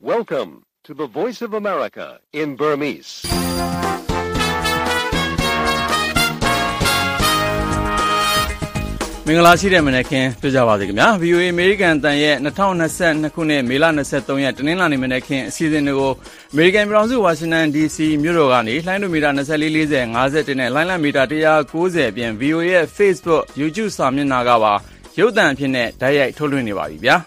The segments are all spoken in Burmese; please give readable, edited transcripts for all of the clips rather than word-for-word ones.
Welcome to the Voice of America in Burmese. ။မင်္ဂလာရှိတဲ့မနက်ခင်းတွေ့ကြပါစေခင်ဗျာ VOA American တန်ရဲ့2022ခုနှစ်မေလ23ရက်တနင်္လာနေ့မနက်ခင်းအစီအစဉ်တွေကို American ပြည်ထောင်စု Washington DC မြို့တော်ကနေလှိုင်းဒိုမီတာ2440 51နဲ့လိုင်းလံမီတာ190အပြင် VOA ရဲ့ Facebook YouTube စာမျက်နှာကပါရုပ်သံအဖြစ်နဲ့ဓာတ်ရိုက်ထုတ်လွှင့်နေပါပြီဗျာ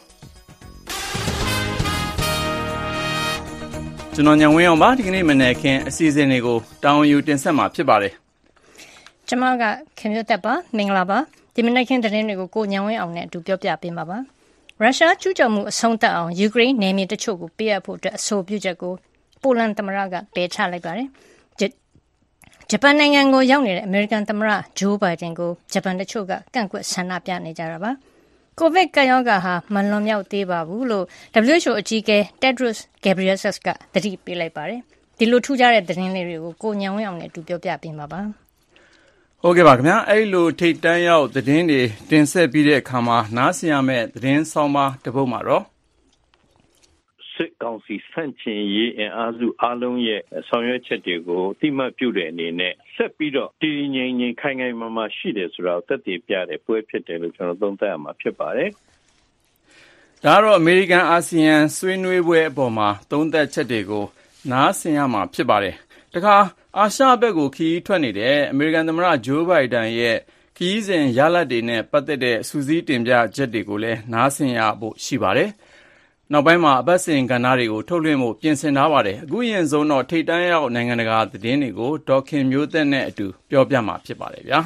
ကျွန်တော်ညံဝင်းအောင်ပါဒီကနေ့မနက်ခင်းအစီအစဉ်တွေကိုတောင်းယူတင်ဆက်မှာဖြစ်ပါတယ်ကျွန်မကခင်ဗျတက်ပါမင်္ဂလာပါဒီမနက်ခင်းသတင်းတွေကိုကိုညံဝင်းအောင်နဲ့အတူပြောပြပေးမှာပါရုရှားကျူးကျော်မှုအဆုံးသတ်အောင်ယူကရိန်းနယ်မြေတချို့ကိုပေးအပ်ဖို့အတွက်အဆိုပြုချက်ကိုပိုလန်သမ္မတကပယ်ချလိုက်ပါတယ်ဂျပန်နိုင်ငံကိုရောက်နေတဲ့အမေရိကန်သမ္မတဂျိုးဘိုင်ဒန်ကိုဂျပန်တချို့ကကန့်ကွက်ဆန္ဒပြနေကြတာပါကိုဗစ်ကပ်ရောဂါဟာမလွန်မြောက်သေးပါဘူးလို့ WHO အကြီးအကဲ Tedros Ghebreyesus ကသတိပေးလိုက်ပါတယ်ဒီလိုထူးခြားတဲ့သတင်းလေးတွေကိုကိုညံဝင်းအောင်နဲ့အတူပြောပြပေးမှာပါဟုတ်ကဲ့ပါခင်ဗျာအဲ့လိုထိတ်တန်းရောက်သတင်းတွေတင်ဆက်ပြီးတဲ့အခါမှာနားဆင်ရမယ့်သတင်းဆောင်ပါတစ်ပုဒ်မှာတော့စစ်ကောင်စီဆန့်ကျင်ရေးအင်အားစုအားလုံးရဲ့ဆောင်ရွက်ချက်တွေကိုတိမှတ်ပြုတဲ့အနေနဲ့ဆက်ပြီးတော့တည်ငြိမ်ငြိမ်ခိုင်ခိုင်မာမာရှိတယ်ဆိုတာကိုသက်သေပြတဲ့ပွဲဖြစ်တယ်လို့ကျွန်တော်သုံးသပ်ရမှာဖြစ်ပါတယ်ဒါကတော့အမေရိကန်အာဆီယံဆွေးနွေးပွဲအပေါ်မှာသုံးသပ်ချက်တွေကိုနားဆင်ရမှာဖြစ်ပါတယ်တခါအာရှဘက်ကိုခီးထွက်နေတဲ့အမေရိကန်သမ္မတဂျိုးဘိုင်ဒန်ရဲ့ခီးစဉ်ရလဒ်တွေနဲ့ပတ်သက်တဲ့စူးစီးတင်ပြချက်တွေကိုလည်းနားဆင်ရဖို့ရှိပါတယ်။နောက်ပိုင်းမှာအပတ်စဉ်ကဏ္ဍတွေကိုထုတ်လွှင့်ဖို့ပြင်ဆင်ထားပါတယ်။အခုရင်ဆုံးတော့ထိပ်တန်းရောက်နိုင်ငံတကာသတင်းတွေကိုဒေါက်ခင်မျိုးသက်နဲ့အတူပြောပြမှာဖြစ်ပါတယ်ဗျာ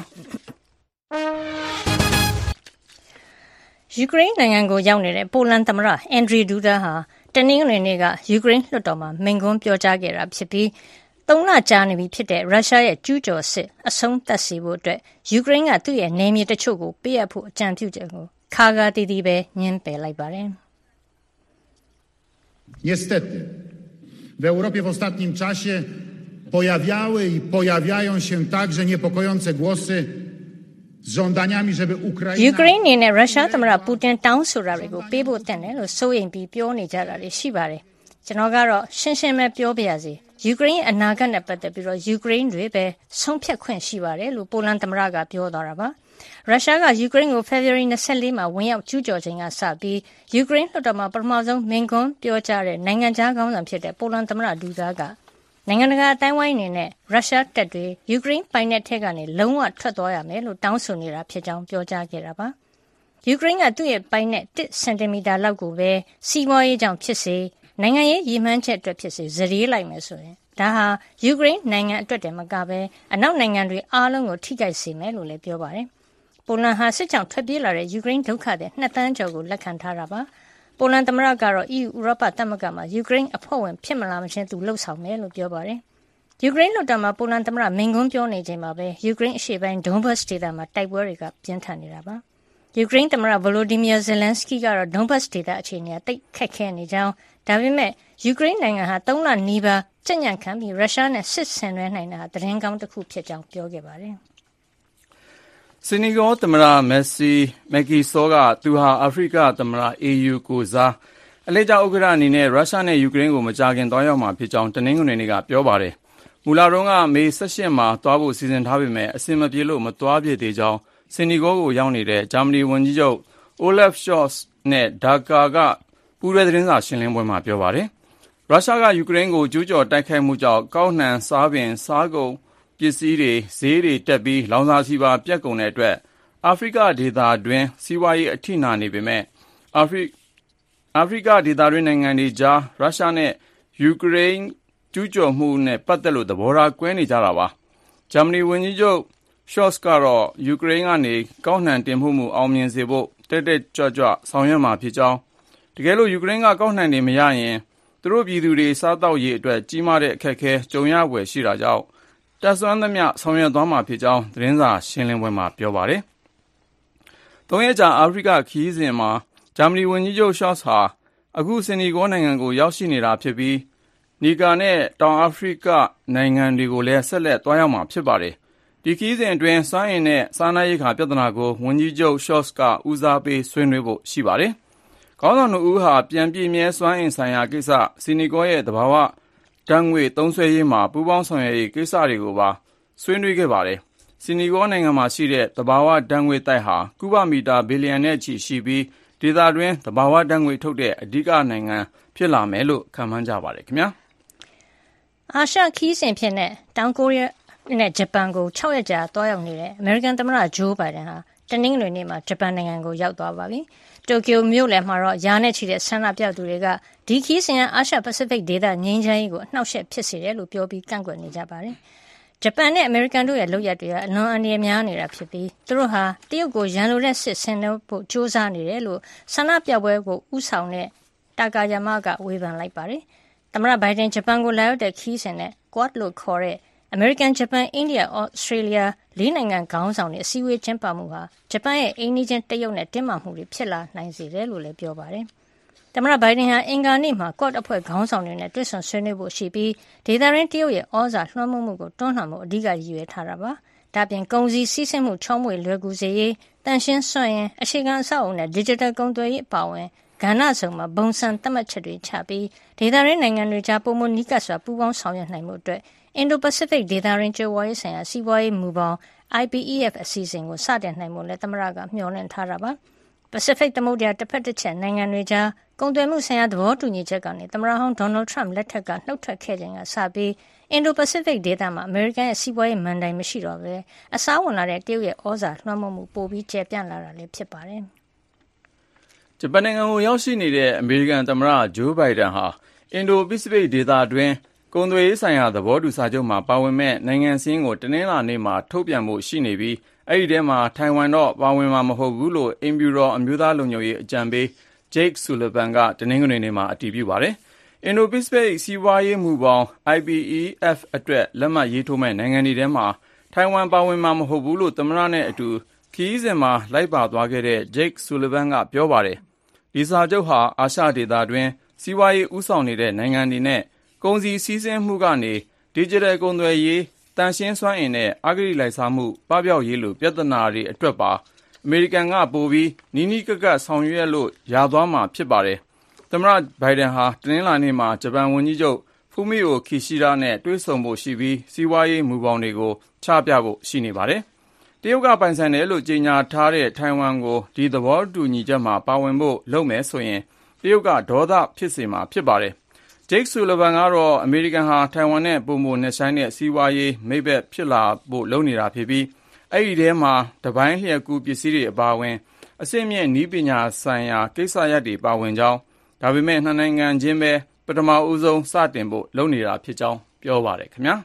။ယူကရိန်းနိုင်ငံကိုရောက်နေတဲ့ပိုလန်သမ္မတအန်ဒရီဒူဒါဟာတနင်္ဂနွေနေ့ကယူကရိန်းလွှတ်တော်မှာမိန့်ခွန်းပြောကြားခဲ့တာဖြစ်ပြီး3 လကြာနေပြီဖြစ်တဲ့ရုရှားရဲ့ကျူးကျော်စစ်အဆုံးသတ်စေဖို့အတွက်ယူကရိန်းကသူ့ရဲ့နယ်မြေတချို့ကိုပေးအပ်ဖို့အကြံပြုချက်ကိုခါဂါတီတီပဲညှင်းပယ်လိုက်ပါတယ်။ Niestety w Europie w ostatnim czasie pojawiały i pojawiają się także niepokojące głosy z żądaniami, żeby Ukraina ယူကရိန်းနဲ့ရုရှားသမ္မတပူတင်တောင်းဆိုတာတွေကိုပေးဖို့တက်တယ်လို့စိုးရိမ်ပြီးပြောနေကြတာတွေရှိပါတယ်။ကျွန်တော်ကတော့ရှင်းရှင်းပဲပြောပြရစီယူကရိန်းအနာဂတ်နဲ့ပတ်သက်ပြီးတော့ယူကရိန်းတွေပဲဆုံးဖြတ်ခွင့်ရှိပါတယ်လို့ပိုလန်သမ္မတကပြောသွားတာပါရုရှားကယူကရိန်းကို February 24မှာဝင်ရောက်ကျူးကျော်ချိန်ကစပြီးယူကရိန်းလွှတ်တော်မှာပထမဆုံးမိန့်ခွန်းပြောကြားတဲ့နိုင်ငံခြားခေါင်းဆောင်ဖြစ်တဲ့ပိုလန်သမ္မတဒူဒါကနိုင်ငံတကာအတိုင်းဝိုင်းအနေနဲ့ရုရှားတပ်တွေယူကရိန်းပိုင်နက်ထဲကနေလုံးဝထွက်သွားရမယ်လို့တောင်းဆိုနေတာဖြစ်ကြောင်းပြောကြားခဲ့တာပါယူကရိန်းကသူ့ရဲ့ပိုင်နက်1 စင်တီမီတာလောက်ကိုပဲစီးပွားရေးကြောင့်ဖြစ်စေနိုင်ငံရေးရည်မှန်းချက်အတွက်ဖြစ်စေဇရေးလိုက်မယ်ဆိုရင်ဒါဟာယူကရိန်းနိုင်ငံအတွက်တည်းမကဘဲအနောက်နိုင်ငံတွေအားလုံးကိုထိခိုက်စေမယ်လို့လည်းပြောပါတယ်။ပိုလန်ဟာစစ်ကြောင့်ထွက်ပြေးလာတဲ့ယူကရိန်းဒုက္ခသည်2 သန်းကျော်ကိုလက်ခံထားတာပါ။ပိုလန်သမ္မတကတော့ EU ဥရောပသမဂ္ဂမှာယူကရိန်းအဖွဲ့ဝင်ဖြစ်မလာမချင်းသူလှုပ်ဆောင်မယ်လို့ပြောပါတယ်။ယူကရိန်းလွှတ်တော်မှာပိုလန်သမ္မတမိန့်ခွန်းပြောနေချိန်မှာပဲယူကရိန်းအရှေ့ပိုင်းဒွန်ဘတ်စ်ဒေသမှာတိုက်ပွဲတွေကပြင်းထန်နေတာပါ။ယူကရိန်းသမ္မတဗလိုဒီမီယာဇယ်လန်စကီကတော့ဒွန်ဘတ်စ်ဒေသအခြေအနေအသိခက်ခဲနေကြောင်းဒါပေမဲ့ယူကရိန်းနိုင်ငံဟာ3 လနီးပါးကြံ့ညံ့ခံပြီးရုရှားနဲ့စစ်ဆင်နွှဲနိုင်တာသတင်းကောင်းတစ်ခုဖြစ်ကြောင်းပြောခဲ့ပါတယ်။ဆီနီဂေါသမ္မတမက်ကီဆောကသူဟာအာဖရိကသမ္မတ AU ကိုစားအလဲကျဥက္ကဋ္ဌအနေနဲ့ရုရှားနဲ့ယူကရိန်းကိုမကြာခင်သွားရောက်မှာဖြစ်ကြောင်းတနင်္ဂနွေနေ့ကပြောပါတယ်။မူလတုန်းကမေ18မှာသွားဖို့စီစဉ်ထားပေမဲ့အဆင်မပြေလို့မသွားဖြစ်သေးကြောင်းဆီနီဂေါကိုရောက်နေတဲ့ဂျာမနီဝန်ကြီးချုပ် Olaf Scholz နဲ့ဒါကာကပူးတွဲသတင်းစာရှင်းလင်းပွဲမှာပြောပါတယ်။ရုရှားကယူကရိန်းကိုကျူးကျော်တိုက်ခိုက်မှုကြောင့်ကောက်နှံစားပင်စားကုန်ပစ္စည်းတွေဈေးတွေတက်ပြီးလောင်စာဆီပါပြတ်ကုန်တဲ့အတွက်အာဖရိကဒေသတွင်းစီးပွားရေးအထိနာနေပေမဲ့အာဖရိကဒေသတွင်းနိုင်ငံတွေကြားရုရှားနဲ့ယူကရိန်းကျူးကျော်မှုနဲ့ပတ်သက်လို့သဘောထားကွဲနေကြတာပါ။ဂျာမနီဝန်ကြီးချုပ် Scholz ကတော့ယူကရိန်းကနေကောက်နှံတင်ပို့မှုအောင်မြင်စေဖို့တက်ကြွဆောင်ရွက်မှာဖြစ်ကြောင်းတကယ်လို့ယူကရိန်းကကောက်နှံတွေမရရင်သူတို့ပြည်သူတွေစားတောက်ရေးအတွက်ကြီးမားတဲ့အခက်အခဲကြုံရဖွယ်ရှိတာကြောင့်တပ်စွမ်းသမျှဆောင်ရွက်သွားမှာဖြစ်ကြောင်းသတင်းစာရှင်းလင်းပွဲမှာပြောပါတယ်။3 ရက်ကြာအာဖရိကခီးစဉ်မှာဂျာမနီဝန်ကြီးချုပ် Scholz ဟာအခုဆီနီဂေါနိုင်ငံကိုရောက်ရှိနေတာဖြစ်ပြီးနီကာနဲ့တောင်အာဖရိကနိုင်ငံတွေကိုလည်းဆက်လက်သွားရောက်မှာဖြစ်ပါတယ်။ဒီခီးစဉ်အတွင်းစွမ်းအင်နဲ့စားနပ်ရိက္ခာပြဿနာကိုဝန်ကြီးချုပ် Scholz ကဦးစားပေးဆွေးနွေးဖို့ရှိပါတယ်။ခေါင်းဆောင်2ဦးဟာပြန်ပြည့်မြဲစွမ်းအင်ဆိုင်ရာကိစ္စစီနီကောရဲ့သဘာဝဓာတ်ငွေသုံးစွဲရေးမှာပူးပေါင်းဆောင်ရွက်ရေးကိစ္စတွေကိုပါဆွေးနွေးခဲ့ပါတယ်။စီနီကောနိုင်ငံမှာရှိတဲ့သဘာဝဓာတ်ငွေတိုက်ဟာကုဗမီတာဘီလီယံနဲ့ချီရှိပြီးဒေသတွင်းသဘာဝဓာတ်ငွေထုတ်တဲ့အဓိကနိုင်ငံဖြစ်လာမယ်လို့ခန့်မှန်းကြပါတယ်ခင်ဗျာ။အာရှခီးစဉ်ဖြစ်တဲ့တောင်ကိုရီးယားနဲ့ဂျပန်ကို6ရက်ကြာတွားရောက်နေတဲ့အမေရိကန်သမ္မတဂျိုးဘိုင်ဒန်ဟာတနင်္ဂနွေနေ့မှာဂျပန်နိုင်ငံကိုရောက်သွားပါပြီ။တိုကျိုမြို့လယ်မှာတော့ယာနဲ့ချီတဲ့ဆန္ဒပြသူတွေကဒီခီးစဉ်ကအာရှပစိဖိတ်ဒေသငြိမ်းချမ်းရေးကိုအနှောက်အယှက်ဖြစ်စေတယ်လို့ပြောပြီးကန့်ကွက်နေကြပါတယ်။ဂျပန်နဲ့အမေရိကန်တို့ရဲ့လုပ်ရပ်တွေကအလွန်အန္တရာယ်များနေတာဖြစ်ပြီးသူတို့ဟာတရုတ်ကိုရန်လိုတဲ့စစ်ဆင်နွှဲဖို့ကြိုးစားနေတယ်လို့ဆန္ဒပြပွဲကိုဥဆောင်တဲ့တာကာယာမကဝေဖန်လိုက်ပါတယ်။သမ္မတဘိုင်ဒန်ဂျပန်ကိုလာရောက်တဲ့ခီးစဉ်နဲ့ Quad လို့ခေါ်တဲ့အမေရိကန်ဂျပန်အိန္ဒိယဩစတြေးလျ၄နိုင်ငံခေါင်းဆောင်တွေအစည်းအဝေးကျင်းပမှုဟာဂျပန်ရဲ့အိမ်နီးချင်းတရုတ်နဲ့တင်းမာမှုတွေဖြစ်လာနိုင်စေတယ်လို့လည်းပြောပါတယ်။သမ္မတဘိုင်ဒန်ဟာအင်္ဂါနေ့မှာ Quad အဖွဲ့ခေါင်းဆောင်တွေနဲ့တွေ့ဆုံဆွေးနွေးဖို့ရှိပြီးဒေသရင်းတရုတ်ရဲ့ဩဇာလွှမ်းမိုးမှုကိုတွန်းလှန်ဖို့အဓိကရည်ရွယ်ထားတာပါ။ဒါ့အပြင်ကုန်စည်စီးဆင်းမှုချောမွေလွယ်ကူစေရေးတန်ရှင်းစွမ်းအင်အခြေခံအဆောက်အအုံနဲ့ digital ကုန်သွယ်ရေးအပါအဝင်ကဏ္ဍစုံမှာဘုံစံသတ်မှတ်ချက်တွေချပြီးဒေသရင်းနိုင်ငံတွေကြားပိုမိုနီးကပ်စွာပူးပေါင်းဆောင်ရွက်နိုင်မှုအတွက်အင်ဒိုပစိဖိတ်ဒေသရင်းကြွယ်ဝရေးဆိုင်ရာစီးပွားရေးမူပေါင်း IPEF အစီအစဉ်ကိုစတင်နိုင်မှုလည်းသမ္မတကမျှော်လင့်ထားတာပါ။ပစိဖိတ်သမုဒ္ဒရာတစ်ဖက်တစ်ချက်နိုင်ငံတွေကြားကုန်သွယ်မှုဆိုင်ရာသဘောတူညီချက်ကနေသမ္မတဟောင်းဒေါ်နယ်ထရမ့်လက်ထက်ကနှုတ်ထွက်ခဲ့ချိန်ကစပြီးအင်ဒိုပစိဖိတ်ဒေသမှာအမေရိကန်ရဲ့စီးပွားရေးမန်တိုင်မရှိတော့ဘဲအစားဝင်လာတဲ့တရုတ်ရဲ့ဩဇာလွှမ်းမိုးမှုပိုပြီးကျယ်ပြန့်လာတာလည်းဖြစ်ပါတယ်။ဂျပန်နိုင်ငံကိုရောက်ရှိနေတဲ့အမေရိကန်သမ္မတဂျိုးဘိုင်ဒန်ဟာအင်ဒိုပစိဖိတ်ဒေသတွင်းကုန်သွယ်ရေးဆိုင်ရာသဘောတူစာချုပ်မှာပါဝင်မဲ့နိုင်ငံစည်းကိုတနင်္လာနေ့မှာထုတ်ပြန်ဖို့ရှိနေပြီးအဲ့ဒီထဲမှာထိုင်ဝမ်တော့ပါဝင်မှာမဟုတ်ဘူးလို့အင်ဖြူတော်အမျိုးသားလုံခြုံရေးအကြံပေး Jake Sullivan ကတနင်္ဂနွေနေ့မှာအတည်ပြုပါတယ်။အင်ဒိုပစိဖိတ်စီးပွားရေးမူပေါင်း IPEF အတွက်လက်မှတ်ရေးထိုးမဲ့နိုင်ငံတွေထဲမှာထိုင်ဝမ်ပါဝင်မှာမဟုတ်ဘူးလို့သမ္မတနဲ့အတူခရီးစဉ်မှာလိုက်ပါသွားခဲ့တဲ့ Jake Sullivan ကပြောပါတယ်။ဒီစာချုပ်ဟာအာရှဒေသတွင်းစီးပွားရေးဥဆောင်နေတဲ့နိုင်ငံတွေနဲ့ကုန်စည်စီးဆင်းမှုကနေ digital ကုန်သွယ်ရေးတန်ရှင်းစွမ်းအင်နဲ့အဂတိလိုက်စားမှုပပျောက်ရေးလိုပြဿနာတွေအတွက်ပါအမေရိကန်ကပိုပြီးနီးနီးကပ်ကပ်ဆောင်ရွက်လို့ရသွားမှာဖြစ်ပါတယ်။သမ္မတဘိုင်ဒန်ဟာတနင်္လာနေ့မှာဂျပန်ဝန်ကြီးချုပ်ဖူမီအိုခီရှိဒါနဲ့တွေ့ဆုံဖို့ရှိပြီးစီးပွားရေးမူပေါင်းတွေကိုချပြဖို့ရှိနေပါတယ်။တရုတ်ကပိုင်ဆိုင်တယ်လို့ကြေညာထားတဲ့ထိုင်ဝမ်ကိုဒီသဘောတူညီချက်မှာပါဝင်ဖို့လုပ်မယ်ဆိုရင်တရုတ်ကဒေါသဖြစ်စေမှာဖြစ်ပါတယ်။ Jake Sullivan ကတော့အမေရိကန်ဟာထိုင်ဝမ်နဲ့ပုံမှန်နဲ့ဆိုင်တဲ့စီးပွားရေးမိတ်ဘက်ဖြစ်လာဖို့လုပ်နေတာဖြစ်ပြီးအဲ့ဒီထဲမှာတပိုင်းလျှက်ကူးပစ္စည်းတွေအပါအဝင်အဆင့်မြင့်နည်းပညာဆိုင်ရာကိစ္စရပ်တွေပါဝင်ကြောင်းဒါပေမဲ့နှစ်နိုင်ငံချင်းပဲပထမဦးဆုံးစတင်ဖို့လုပ်နေတာဖြစ်ကြောင်းပြောပါတယ်ခင်ဗျာ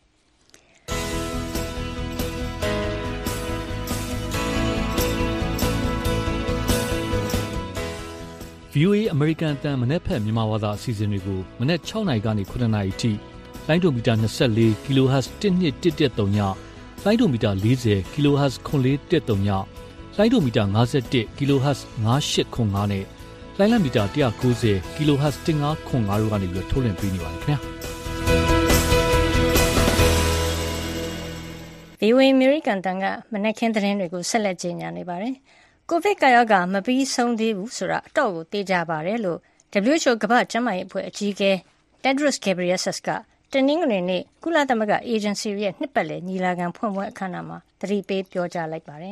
VOA အမေရိကန်အသံမနက်ဖက်မြန်မာဘာသာအစီအစဉ်တွေကိုမနက်6နာရီကနေ9နာရီအထိလိုင်းဒိုမီတာ24 kHz 12113ညလိုင်းဒိုမီတာ40 kHz 9413ညလိုင်းဒိုမီတာ51 kHz 9805နဲ့လိုင်းလံမီတာ190 kHz 1505တို့ကနေပြီးထုတ်လွှင့်ပေးနေပါတယ်ခင်ဗျာ VOA အမေရိကန်တန်ကမနက်ခင်းသတင်းတွေကိုဆက်လက်ကြေညာနေပါတယ်ကိုဗစ်ကာရောဂါမပြီးဆုံးသေးဘူးဆိုတာအတော့ကိုသိကြပါတယ်လို့ WHO ကမ္ဘာ့ကျန်းမာရေးအဖွဲ့အကြီးအကဲ Tedros Ghebreyesus ကတနင်္ဂနွေနေ့ကုလသမဂ္ဂအေဂျင်စီရဲ့နှစ်ပတ်လည်ညီလာခံဖွင့်ပွဲအခမ်းအနားမှာသတိပေးပြောကြားလိုက်ပါတယ်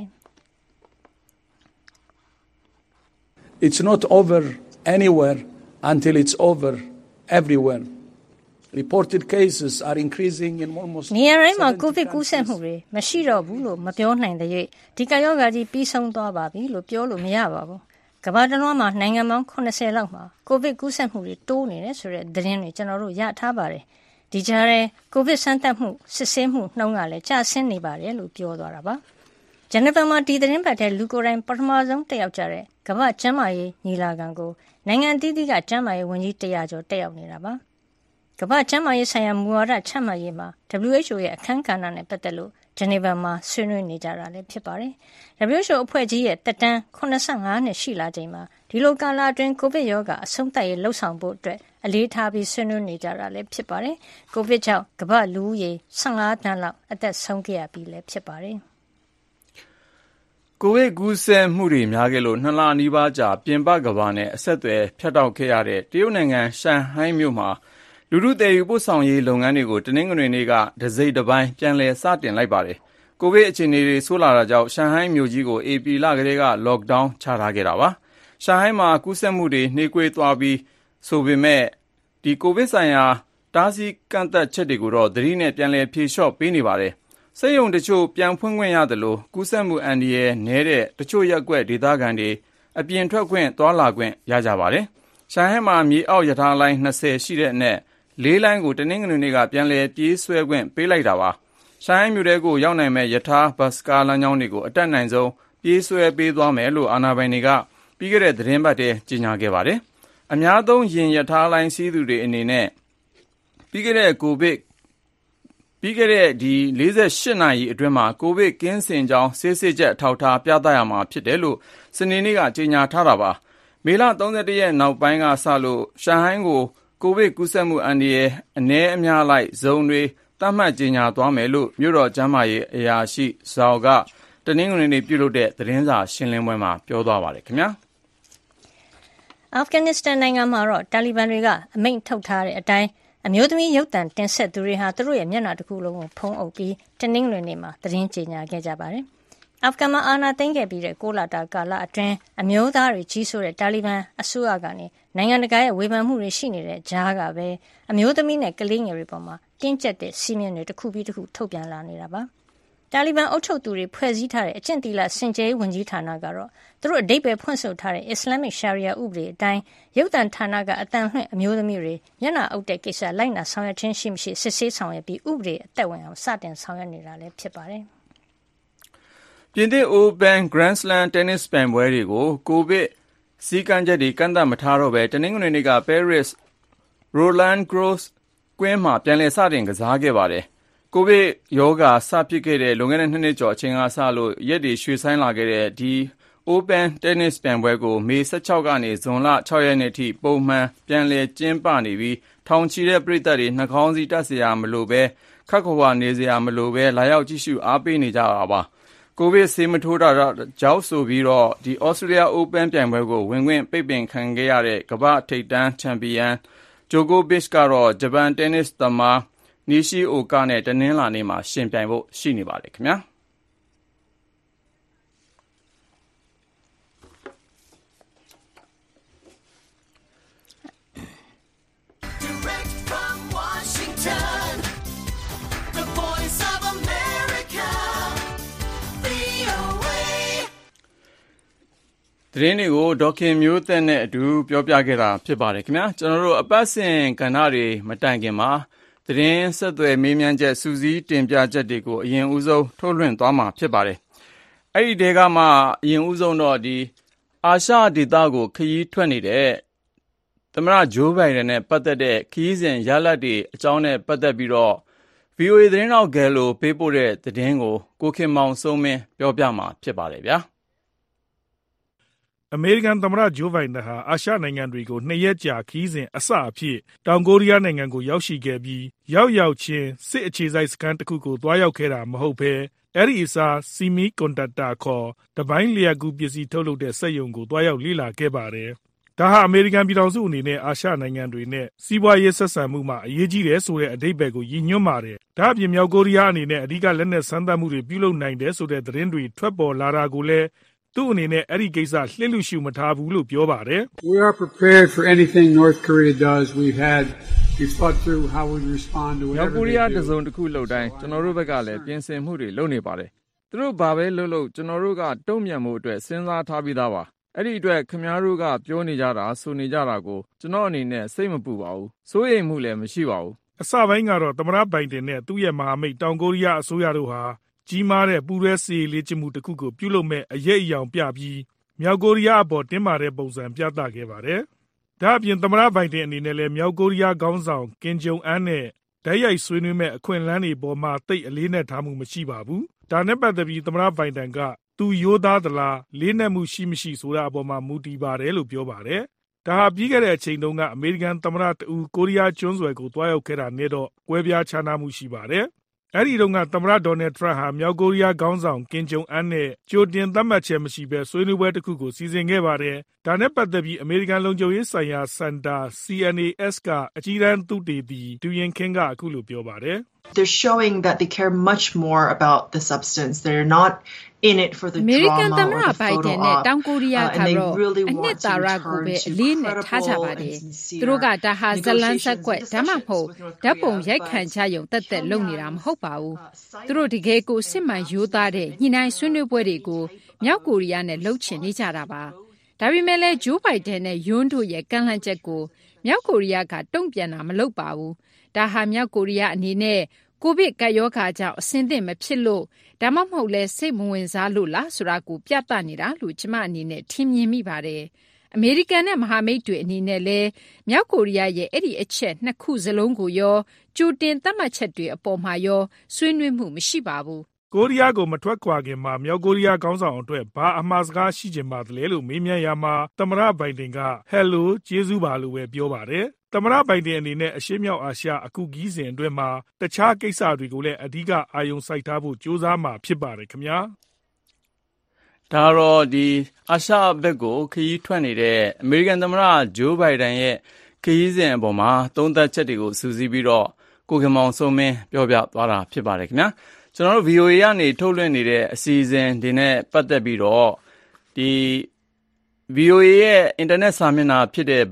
It's not over anywhere until it's over everywhere.Reported cases are increasing in almost နေရာတိုင်းမှာကိုဗစ်ကူးစက်မှုတွေမရှိတော့ဘူးလို့မပြောနိုင်တဲ့၍ဒီကာရောဂါကြီးပြီးဆုံးသွားပါပြီလို့ပြောလို့မရပါဘူးကမ္ဘာတစ်လွှားမှာနိုင်ငံပေါင်း80လောက်မှာကိုဗစ်ကူးစက်မှုတွေတိုးနေတယ်ဆိုတဲ့သတင်းတွေကျွန်တော်တို့ရထားပါတယ်ဒီကြားထဲကိုဗစ်စမ်းသပ်မှုစစ်ဆေးမှုနှုန်းကလည်းကျဆင်းနေပါတယ်လို့ပြောသွားတာပါဂျနီဗာမှာဒီသတင်းပတ်ထဲလူကိုယ်တိုင်ပထမဆုံးတက်ရောက်ကြတဲ့ကမ္ဘာ့ကျန်းမာရေးညီလာခံကိုနိုင်ငံအသီးသီးကကျန်းမာရေးဝန်ကြီး100ကျော်တက်ရောက်နေတာပါကမ္ဘာ့ကျန်းမာရေးဆိုင်ရာမူဝါဒချမှတ်ရေးမှာ WHO ရဲ့အခန်းကဏ္ဍနဲ့ပတ်သက်လို့ဂျနီဗာမှာဆွေးနွေးနေကြတာလည်းဖြစ်ပါတယ်။ WHO အဖွဲ့ကြီးရဲ့တက်တန်း85နှစ်ရှိလာချိန်မှာဒီလိုကာလအတွင်းကိုဗစ်ရောဂါအဆုံးသတ်ရေးလှုံ့ဆော်ဖို့အတွက်အလေးထားပြီးဆွေးနွေးနေကြတာလည်းဖြစ်ပါတယ်။ကိုဗစ်ကြောင့်ကမ္ဘာ့လူဦးရေ15သန်းလောက်အသက်ဆုံးခဲ့ရပြီလည်းဖြစ်ပါတယ်။ကိုဗစ်ကူးစက်မှုတွေများခဲ့လို့2 လနီးပါးကြာပြင်ပကမ္ဘာနဲ့အဆက်အသွယ်ဖြတ်တောက်ခဲ့ရတဲ့တရုတ်နိုင်ငံရှန်ဟိုင်းမြို့မှာလူထုတည်ယူပို့ဆောင်ရေးလုပ်ငန်းတွေကိုတနင်္ဂနွေနေ့ကတစိမ့်တစ်ပိုင်းပြန်လည်စတင်လိုက်ပါတယ်။ကိုဗစ်အခြေအနေတွေဆိုးလာတာကြောင့်ရှန်ဟိုင်းမြို့ကြီးကိုဧပြီလကတည်းက lockdown ချထားခဲ့တာပါ။ရှန်ဟိုင်းမှာကူးစက်မှုတွေနှေးကွေးသွားပြီးဆိုပေမဲ့ကိုဗစ်ဆိုင်ရာတားဆီးကန့်သတ်ချက်တွေကိုတော့သတိနဲ့ပြန်လည်ဖြေလျှော့ပေးနေပါတယ်။စက်ရုံတချို့ပြန်ဖွင့်ခွင့်ရသလိုကူးစက်မှုအန္တရာယ်နည်းတဲ့တချို့ရပ်ကွက်ဒေသခံတွေအပြင်ထွက်ခွင့်သွားလာခွင့်ရကြပါတယ်။ရှန်ဟိုင်းမှာမြေအောက်ရထားလိုင်း20ရှိတဲ့အနက်4လိုင်းကိုတနင်္ဂနွေနေ့ကပြန်လည်ပြေးဆွဲခွင့်ပေးလိုက်တာပါ။ရှန်ဟိုင်းမြို့ထဲကိုရောက်နိုင်မဲ့ရထားဘတ်စကားလမ်းကြောင်းတွေကိုအတက်နိုင်ဆုံးပြေးဆွဲပေးသွားမယ်လို့အာဏာပိုင်တွေကပြီးခဲ့တဲ့သတင်းပတ်ထဲကြေညာခဲ့ပါတယ်။အများသုံးရင်ရထားလိုင်းစီးသူတွေအနေနဲ့ပြီးခဲ့တဲ့48နာရီအတွင်းမှာကိုဗစ်ကင်းစင်ကြောင်းဆေးစစ်ချက်ထောက်ထားပြသရမှာဖြစ်တယ်လို့စနေနေ့ကကြေညာထားတာပါ။မေလ31ရက်နောက်ပိုင်းကစလို့ရှန်ဟိုင်းကိုဗစ်ကူးစက်မှုအန္တရာယ်အနည်းအများလိုက်ဇုံတွေသတ်မှတ်ကြေညာသွားမယ်လို့မြို့တော်ကျန်းမာရေးအရာရှိဇော်ကတနင်္ဂနွေနေ့ပြုလုပ်တဲ့သတင်းစာရှင်းလင်းပွဲမှာပြောသွားပါတယ်ခင်ဗျာအာဖဂန်နစ္စတန်နိုင်ငံမှာတော့တာလီဘန်တွေကအမိန့်ထုတ်ထားတဲ့အတိုင်းအမျိုးသမီးရုပ်သံတင်ဆက်သူတွေဟာသူတို့ရဲ့မျက်နှာတစ်ခုလုံးကိုဖုံးအုပ်ပြီးတနင်္ဂနွေနေ့မှာသတင်းကြေညာခဲ့ကြပါတယ်။အာဖဂန်မှာအာဏာသိမ်းခဲ့ပြီးတဲ့6 လတာကာလအတွင်းအမျိုးသားတွေကြီးစိုးတဲ့တာလီဘန်အစိုးရကနေနိုင်ငံတကာရဲ့ဝေဖန်မှုတွေရှိနေတဲ့ကြားကပဲအမျိုးသမီးနဲ့ကလေးငယ်တွေပေါ်မှာတင်းကျပ်တဲ့စီးမြင်တွေတစ်ခုပြီးတစ်ခုထုတ်ပြန်လာနေတာပါ။တာလီဘန်အုပ်ချုပ်သူတွေဖွဲ့စည်းထားတဲ့အကျင့်သီလစင်ကြယ်ဝန်ကြီးဌာနကတော့သူတို့အဓိပ္ပာယ်ဖွင့်ဆိုထားတဲ့အစ္စလာမစ်ရှာရီယာဥပဒေအတိုင်းရုပ်သံဌာနကအတန်လွှင့်အမျိုးသမီးတွေမျက်နှာအုပ်တဲ့ကိစ္စလိုက်နာဆောင်ရွက်ခြင်းရှိမရှိစစ်ဆေးဆောင်ရွက်ပြီးဥပဒေအသက်ဝင်အောင်စတင်ဆောင်ရွက်နေတာလည်းဖြစ်ပါတယ်။ပြင်သစ် Open Grand Slam တင်းနစ်ပြိုင်ပွဲတွေကိုကိုဗစ်စည်းကမ်းချက်တွေကန့်သတ်မထားတော့ဘဲတနင်္ဂနွေနေ့က Paris Roland Garros ကွင်းမှာပြန်လည်စတင်ကစားခဲ့ပါတယ်။ကိုဗစ်ရောဂါစဖြစ်ခဲ့တဲ့လွန်ခဲ့တဲ့2 နှစ်ကျော်အချိန်ကစလို့ရက်တွေရွှေ့ဆိုင်းလာခဲ့တဲ့ဒီ Open တင်းနစ်ပြိုင်ပွဲကိုမေ16ကနေဇွန်လ6ရက်နေ့ထိပုံမှန်ပြန်လည်ကျင်းပနေပြီးထောင်ချီတဲ့ပရိသတ်တွေနှာခေါင်းစည်းတပ်စရာမလိုပဲခက်ခွာနေစရာမလိုပဲလာရောက်ကြည့်ရှုအားပေးနေကြတာပါ။ကိုဗစ်ဆေးမထိုးတာကြောင့်ဆိုပြီးတော့ဒီ Australia Open ပြိုင်ပွဲကိုဝင်ခွင့်ပိတ်ပင်ခံခဲ့ရတဲ့ကမ္ဘာထိပ်တန်းချန်ပီယံဂျိုကိုဗစ်ကတော့ဂျပန်တင်းနစ်သမားနီရှီအိုကာနဲ့တနင်္လာနေ့မှာရှင်ပြိုင်ဖို့ရှိနေပါတယ်ခင်ဗျာသတင်းတွေကိုဒေါက်ခင်မျိုးသက်နဲ့အတူပြောပြခဲ့တာဖြစ်ပါတယ်ခင်ဗျာကျွန်တော်တို့အပတ်စဉ်ကဏ္ဍတွေမတိုင်ခင်မှာသတင်းဆက်သွယ်မေးမြန်းချက်စူးစီးတင်ပြချက်တွေကိုအရင်ဦးဆုံးထုတ်လွှင့်သွားမှာဖြစ်ပါတယ်အဲ့ဒီတဲကမှအရင်ဦးဆုံးတော့ဒီအာရှဒေသကိုခရီးထွက်နေတဲ့သမ္မတဂျိုးဘိုင်ဒန်နဲ့ပတ်သက်တဲ့ခရီးစဉ်ရလဒ်တွေအကြောင်းနဲ့ပတ်သက်ပြီးတော့ VOA သတင်းတော်ဂယ်လိုပေးပို့တဲ့သတင်းကိုခင်မောင်စိုးမင်းပြောပြမှာဖြစ်ပါတယ်ဗျာအမေရိကန်သမ္မတဂျိုးဘိုင်ဒန်ဟာအာရှနိုင်ငံတွေကို2 ရက်ကြာခရီးစဉ်အစအဖြစ်တောင်ကိုရီးယားနိုင်ငံကိုရောက်ရှိခဲ့ပြီးရောက်ချင်းစစ်အခြေစိုက်စခန်းတစ်ခုကိုသွားရောက်ခဲ့တာမဟုတ်ဘဲအဲ့ဒီအစားဆီမီကွန်ဒက်တာခေါ်တပိုင်းလျှပ်ကူးပစ္စည်းထုတ်လုပ်တဲ့စက်ရုံကိုသွားရောက်လေ့လာခဲ့ပါတယ်။ဒါဟာအမေရိကန်ပြည်ထောင်စုအနေနဲ့အာရှနိုင်ငံတွေနဲ့စီးပွားရေးဆက်ဆံမှုမှာအရေးကြီးတယ်ဆိုတဲ့အဓိပ္ပာယ်ကိုရည်ညွှန်းပါတယ်။ဒါ့အပြင်မြောက်ကိုရီးယားအနေနဲ့အဓိကလက်နက်စမ်းသပ်မှုတွေပြုလုပ်နိုင်တယ်ဆိုတဲ့သတင်းတွေထွက်ပေါ်လာတာကိုလည်းသူ့အနေနဲ့အဲ့ဒီကိစ္စလှစ်လူရှုမထားဘူးလို့ပြောပါတယ်။ We are prepared for anything North Korea does. We've thought through how we respond to whatever. မြောက်ကိုရီးယားတစုံတစ်ခုလုပ်တိုင်းကျွန်တော်တို့ဘက်ကလည်းပြင်ဆင်မှုတွေလုပ်နေပါတယ်။သူတို့ဘာပဲလုပ်ကျွန်တော်တို့ကတုံ့ပြန်မှုအတွက်စဉ်းစားထားပြီးသားပါ။အဲ့ဒီအတွက်ခင်ဗျားတို့ကပြောနေကြတာဆိုနေကြတာကိုကျွန်တော်အနေနဲ့စိတ်မပူပါဘူး။စိုးရိမ်မှုလည်းမရှိပါဘူး။အစပိုင်းကတော့သမ္မတဘိုင်ဒန်နဲ့သူ့ရဲ့မဟာမိတ်တောင်ကိုရီးယားအစိုးရတို့ဟာကြီးမားတဲ့ပူးတွဲစစ်ရေးလေ့ကျင့်မှုတစ်ခုကိုပြုလုပ်မဲ့အရေးအယောင်ပြပြီးမြောက်ကိုရီးယားအပေါ်တင်းမာတဲ့ပုံစံပြသခဲ့ပါတယ်။ဒါ့အပြင်သမ္မတဘိုင်ဒန်အနေနဲ့လည်းမြောက်ကိုရီးယားခေါင်းဆောင်ကင်ဂျုံအန်းနဲ့တိုက်ရိုက်ဆွေးနွေးမဲ့အခွင့်အလမ်းတွေပေါ်မှာသိပ်အလေးနက်ထားမှုမရှိပါဘူး။ဒါနဲ့ပတ်သက်ပြီးသမ္မတဘိုင်ဒန်ကသူရိုးသားသလားလေးနက်မှုရှိမရှိဆိုတာအပေါ်မှာမူတည်ပါတယ်လို့ပြောပါတယ်။ဒါဟာပြီးခဲ့တဲ့အချိန်တုန်းကအမေရိကန်သမ္မတတူကိုရီးယားကျွန်းဆွယ်ကိုတွားရောက်ခဲ့တာနဲ့တော့ကွဲပြားခြားနားမှုရှိပါတယ်။အဲ့ဒီတော့ကသမ္မတဒေါ်နယ်ထရန့်ဟာမြောက်ကိုရီးယားခေါင်းဆောင်ကင်ဂျုံအန်နဲ့ကြိုတင်သတ်မှတ်ချက်မရှိဘဲဆွေးနွေးပွဲတစ်ခုကိုစီစဉ်ခဲ့ပါတယ်။ဒါနဲ့ပတ်သက်ပြီးအမေရိကန်လုံခြုံရေးဆိုင်ရာစင်တာ CNAS ကအကြီးတန်းသုတေသီဒူယင်ခင်းကအခုလိုပြောပါတယ်။ They're showing that they care much more about the substance. They're not in it for the American drama Tamara or the photo Biden နဲ့ op. တောင်ကိုရီးယားကတော့ really အနှစ်သာရကိုပဲအလေးနဲ့ထားကြပါတယ်။သူတို့ကဒါဟာဇလန်းဆက်ကွက်ဒါမှမဟုတ်ဓာတ်ပုံရိုက်ခံချရုံတက်တက်လုပ်နေတာမဟုတ်ပါဘူး။သူတို့တကယ်ကိုစစ်မှန်ရိုးသားတဲ့ညှိနှိုင်းဆွေးနွေးပွဲတွေကိုမြောက်ကိုရီးယားနဲ့လှုပ်ချင်နေကြတာပါ။ဒါပေမဲ့လည်းဂျိုးဘိုင်ဒန်နဲ့ယွန်းတို့ရဲ့ကန့်လန့်ချက်ကိုမြောက်ကိုရီးယားကတုံ့ပြန်တာမလုပ်ပါဘူး။ဒါဟာမြောက်ကိုရီးယားအနေနဲ့ကိုဗစ်ကပ်ရောဂါကြောင့်အဆင်သင့်မဖြစ်လို့ဒါမှမဟုတ်လဲစိတ်မဝင်စားလို့လားဆိုတာကိုပြသနေတာလို့ကျမအနေနဲ့ထင်မြင်မိပါတယ်။အမေရိကန်နဲ့မဟာမိတ်တွေအနေနဲ့လည်းမြောက်ကိုရီးယားရဲ့အဲ့ဒီအချက်နှစ်ခုစလုံးကိုရောကြိုတင်သတ်မှတ်ချက်တွေအပေါ်မှာရောဆွေးနွေးမှုမရှိပါဘူး။ကိုရီးယားကိုမထွက်ခွာခင်မှာမြောက်ကိုရီးယားခေါင်းဆောင်အတွက်ဘာအမှားစကားရှိချင်ပါသလဲလို့မေးမြန်းရမှာသမ္မတဘိုင်ဒန်ကဟယ်လိုကျေးဇူးပါလို့ပဲပြောပါတယ်။သမ္မတဘိုင်ဒန်အနေနဲ့အရှေ့မြောက်အာရှအခုခီးစဉ်အတွင်းမှာတခြားကိစ္စတွေကိုလည်းအဓိကအာရုံစိုက်ထားဖို့ကြိုးစားမှာဖြစ်ပါတယ်ခင်ဗျာဒါတော့ဒီအာရှဘက်ကိုခရီးထွက်နေတဲ့အမေရိကန်သမ္မတဂျိုးဘိုင်ဒန်ရဲ့ခရီးစဉ်အပေါ်မှာသုံးသပ်ချက်တွေကိုစူးစီးပြီးတော့ကိုခင်မောင်စိုးမင်းပြောပြသွားတာဖြစ်ပါတယ်ခင်ဗျာကျွန်တော်တို့ VOA ကနေထုတ်လွှင့်နေတဲ့အစီအစဉ်ဒီနဲ့ပတ်သက်ပြီးတော့ဒီ VOA ရဲ့အင်တာနက်စာမျက်နှာဖြစ်တဲ့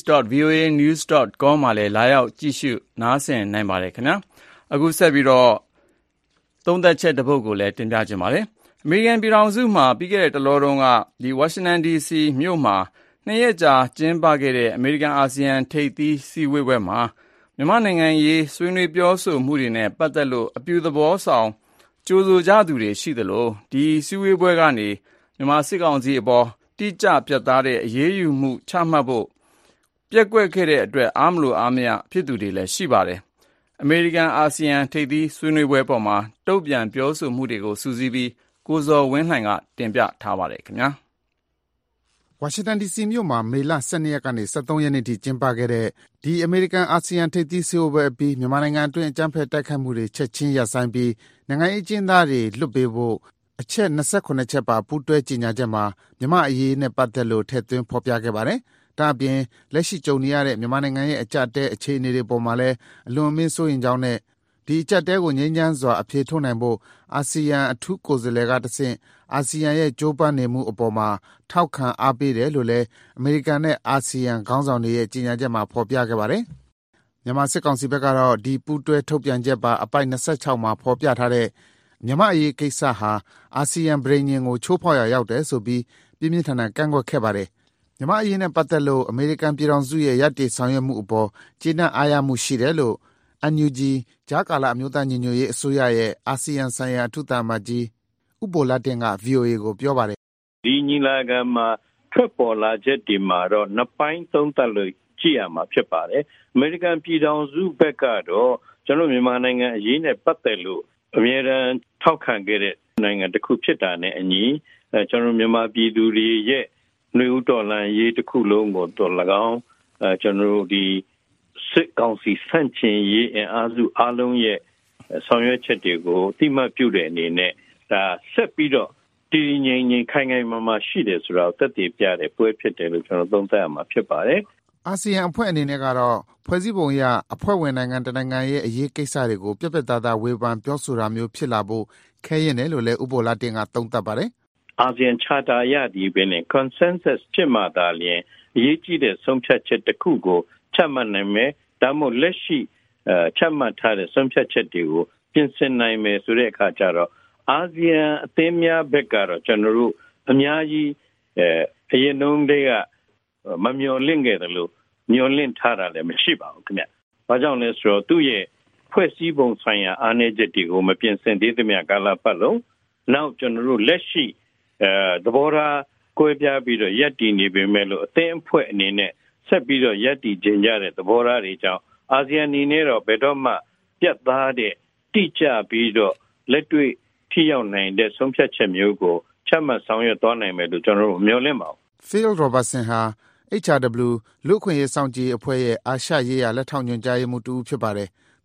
burmese.voanews.com မှာလည်းလာရောက်ကြည့်ရှုနားဆင်နိုင်ပါတယ်ခင်ဗျာအခုဆက်ပြီးတော့သုံးသပ်ချက်တစ်ပုဒ်ကိုလည်းတင်ပြချင်ပါတယ်အမေရိကန်ပြည်ထောင်စုမှာပြီးခဲ့တဲ့တလောတုန်းကဒီဝါရှင်တန် DC မြို့မှာ2ရက်ကြာကျင်းပခဲ့တဲ့အမေရိကန်အာဆီယံထိပ်သီးစည်းဝေးပွဲမှာမြန်မာနိုင်ငံရေးဆွေးနွေးပြောဆိုမှုတွေနဲ့ပတ်သက်လို့အပြုသဘောဆောင်ကြိုဆိုကြသူတွေရှိသလိုဒီစည်းဝေးပွဲကနေမြန်မာစစ်ကောင်စီအပေါ်တိကျပြတ်သားတဲ့အရေးယူမှုချမှတ်ဖို့ပျက်ကွက်ခဲ့တဲ့အတွက်အားမလို့အားမရဖြစ်သူတွေလည်းရှိပါတယ်အမေရိကန်အာဆီယံထိပ်သီးဆွေးနွေးပွဲပေါ်မှာတုံ့ပြန်ပြောဆိုမှုတွေကိုစူးစီးပြီးကိုဇော်ဝင်းလှိုင်ကတင်ပြထားပါတယ်ခင်ဗျာဝါရှင်တန် DC မြို့မှာမေလ12ရက်ကနေ13ရက်နေ့ထိကျင်းပခဲ့တဲ့ဒီအမေရိကန်အာဆီယံထိပ်သီးစည်းဝေးပွဲအပြီးမြန်မာနိုင်ငံအတွင်းအကြမ်းဖက်တိုက်ခိုက်မှုတွေချက်ချင်းရပ်ဆိုင်းပြီးနိုင်ငံရေးအကျဉ်းသားတွေလွတ်ပေးဖို့အချက်28ချက်ပါပူးတွဲကြေညာချက်မှာမြန်မာအရေးနဲ့ပတ်သက်လို့ထည့်သွင်းဖော်ပြခဲ့ပါတယ်။ဒါ့အပြင်လက်ရှိကြုံနေရတဲ့မြန်မာနိုင်ငံရဲ့အကျပ်တဲအခြေအနေတွေပေါ်မှာလည်းအလွန်အမင်းစိုးရိမ်ကြောင်းနဲ့ဒီအကျပ်တဲကိုငြိမ်းချမ်းစွာအဖြေထုတ်နိုင်ဖို့အာဆီယံအထူးကိုယ်စားလှယ်ကတဆင့်အာဆီယံရဲ့ကြိုးပမ်းနေမှုအပေါ်မှာထောက်ခံအားပေးတယ်လို့လည်းအမေရိကန်နဲ့အာဆီယံခေါင်းဆောင်တွေရဲ့ကြေညာချက်မှာဖော်ပြခဲ့ပါတယ်။မြန်မာစစ်ကောင်စီဘက်ကတော့ဒီပူးတွဲထုတ်ပြန်ချက်ပါအပိုက်26မှာဖော်ပြထားတဲ့မြန်မာအရေးကိစ္စဟာအာဆီယံပြည်ညင်ကိုချိုးဖောက်ရရောက်တယ်ဆိုပြီးပြင်းပြင်းထန်ထန်ကန့်ကွက်ခဲ့ပါတယ်။မြန်မာအရေးနဲ့ပတ်သက်လို့အမေရိကန်ပြည်ထောင်စုရဲ့ရပ်တည်ဆောင်ရွက်မှုအပေါ်ကျေနပ်အားရမှုရှိတယ်လို့NUG ကြားကာလအမျိုးသားညီညွတ်ရေးအစိုးရရဲ့အာဆီယံဆိုင်ရာအထူးသံအမတ်ကြီးဥပ္ပိုလတင်က VOA ကိုပြောပါတယ်။ဒီညီလာခံမှာထွက်ပေါ်လာချက်ဒီမှာတော့နှစ်ပိုင်းသုံးသပ်လို့ကြည့်ရမှာဖြစ်ပါတယ်။အမေရိကန်ပြည်ထောင်စုဘက်ကတော့ကျွန်တော်မြန်မာနိုင်ငံအရေးနဲ့ပတ်သက်လို့အမြဲတမ်းထောက်ခံခဲ့တဲ့နိုင်ငံတစ်ခုဖြစ်တာနဲ့အညီကျွန်တော်မြန်မာပြည်သူတွေရဲ့နှွေဦးတော်လှန်ရေးတစ်ခုလုံးကိုတော့၎င်းကျွန်တော်ဒီစစ်ကောင်စီဆန့်ကျင်ရေးအင်အားစုအားလုံးရဲ့ဆောင်ရွက်ချက်တွေကိုအတိမတ်ပြုတဲ့အနေနဲ့ဒါဆက်ပြီးတော့တည်ငြိမ်ငြိမ်ခိုင်ခိုင်မာမာရှိတယ်ဆိုတာကိုသက်သေပြတဲ့ပွဲဖြစ်တယ်လို့ကျွန်တော်သုံးသပ်ရမှာဖြစ်ပါတယ်။အာဆီယံအဖွဲ့အနေနဲ့ကတော့ဖွဲ့စည်းပုံအရအဖွဲ့ဝင်နိုင်ငံတနိုင်ငံရဲ့အရေးကိစ္စတွေကိုပြတ်ပြတ်သားသားဝေဖန်ပြောဆိုတာမျိုးဖြစ်လာဖို့ခဲရင်တယ်လို့လည်းဥပ္ပိုလတင်ကသုံးသပ်ပါတယ်။အာဆီယံ Charter ရဒီပင်နဲ့ Consensus ဖြစ်မှသာလျှင်အရေးကြီးတဲ့ဆုံးဖြတ်ချက်တစ်ခုကိုချမှတ်နိုင်မယ်။ဒါမှမဟုတ်လက်ရှိချမှတ်ထားတဲ့ဆုံးဖြတ်ချက်တွေကိုပြင်ဆင်နိုင်မယ်ဆိုတဲ့အခါကျတော့အာဆီယံအသင်းများဘက်ကတော့ကျွန်တော်တို့အများကြီးအရင်တုန်းကမမျှော်လင့်ခဲ့တယ်လို့မျှော်လင့်ထားတာလည်းမရှိပါဘူးခင်ဗျ။ဘာကြောင့်လဲဆိုတော့သူ့ရဲ့ဖွဲ့စည်းပုံဆိုင်ရာအားနည်းချက်တွေကိုမပြင်ဆင်သေးသမျှကာလပတ်လုံးနောက်ကျွန်တော်တို့လက်ရှိသဘောထားကွဲပြားပြီးတော့ရပ်တည်နေပေမဲ့လို့အသင်းအဖွဲ့အနေနဲ့ဆက်ပြီးတော့ရပ်တည်ခြင်းကြတဲ့သဘောထားတွေကြောင့်အာဆီယံအနေနဲ့တော့ဘယ်တော့မှပြတ်သားတဲ့တိကျပြီးတော့လက်တွေ့ထိရောက်နိုင်တဲ့ဆုံးဖြတ်ချက်မျိုးကိုချမှတ်ဆောင်ရွက်သွားနိုင်မယ်လို့ကျွန်တော်တို့မျှော်လင့်ပါဘူး။ Phil Robertson ဟာ HRW လူ့အခွင့်အရေးစောင့်ကြည့်အဖွဲ့ရဲ့အာရှရေးရာလက်ထောက်ညွှန်ကြားရေးမှူးတူဖြစ်ပါတယ်။ သူ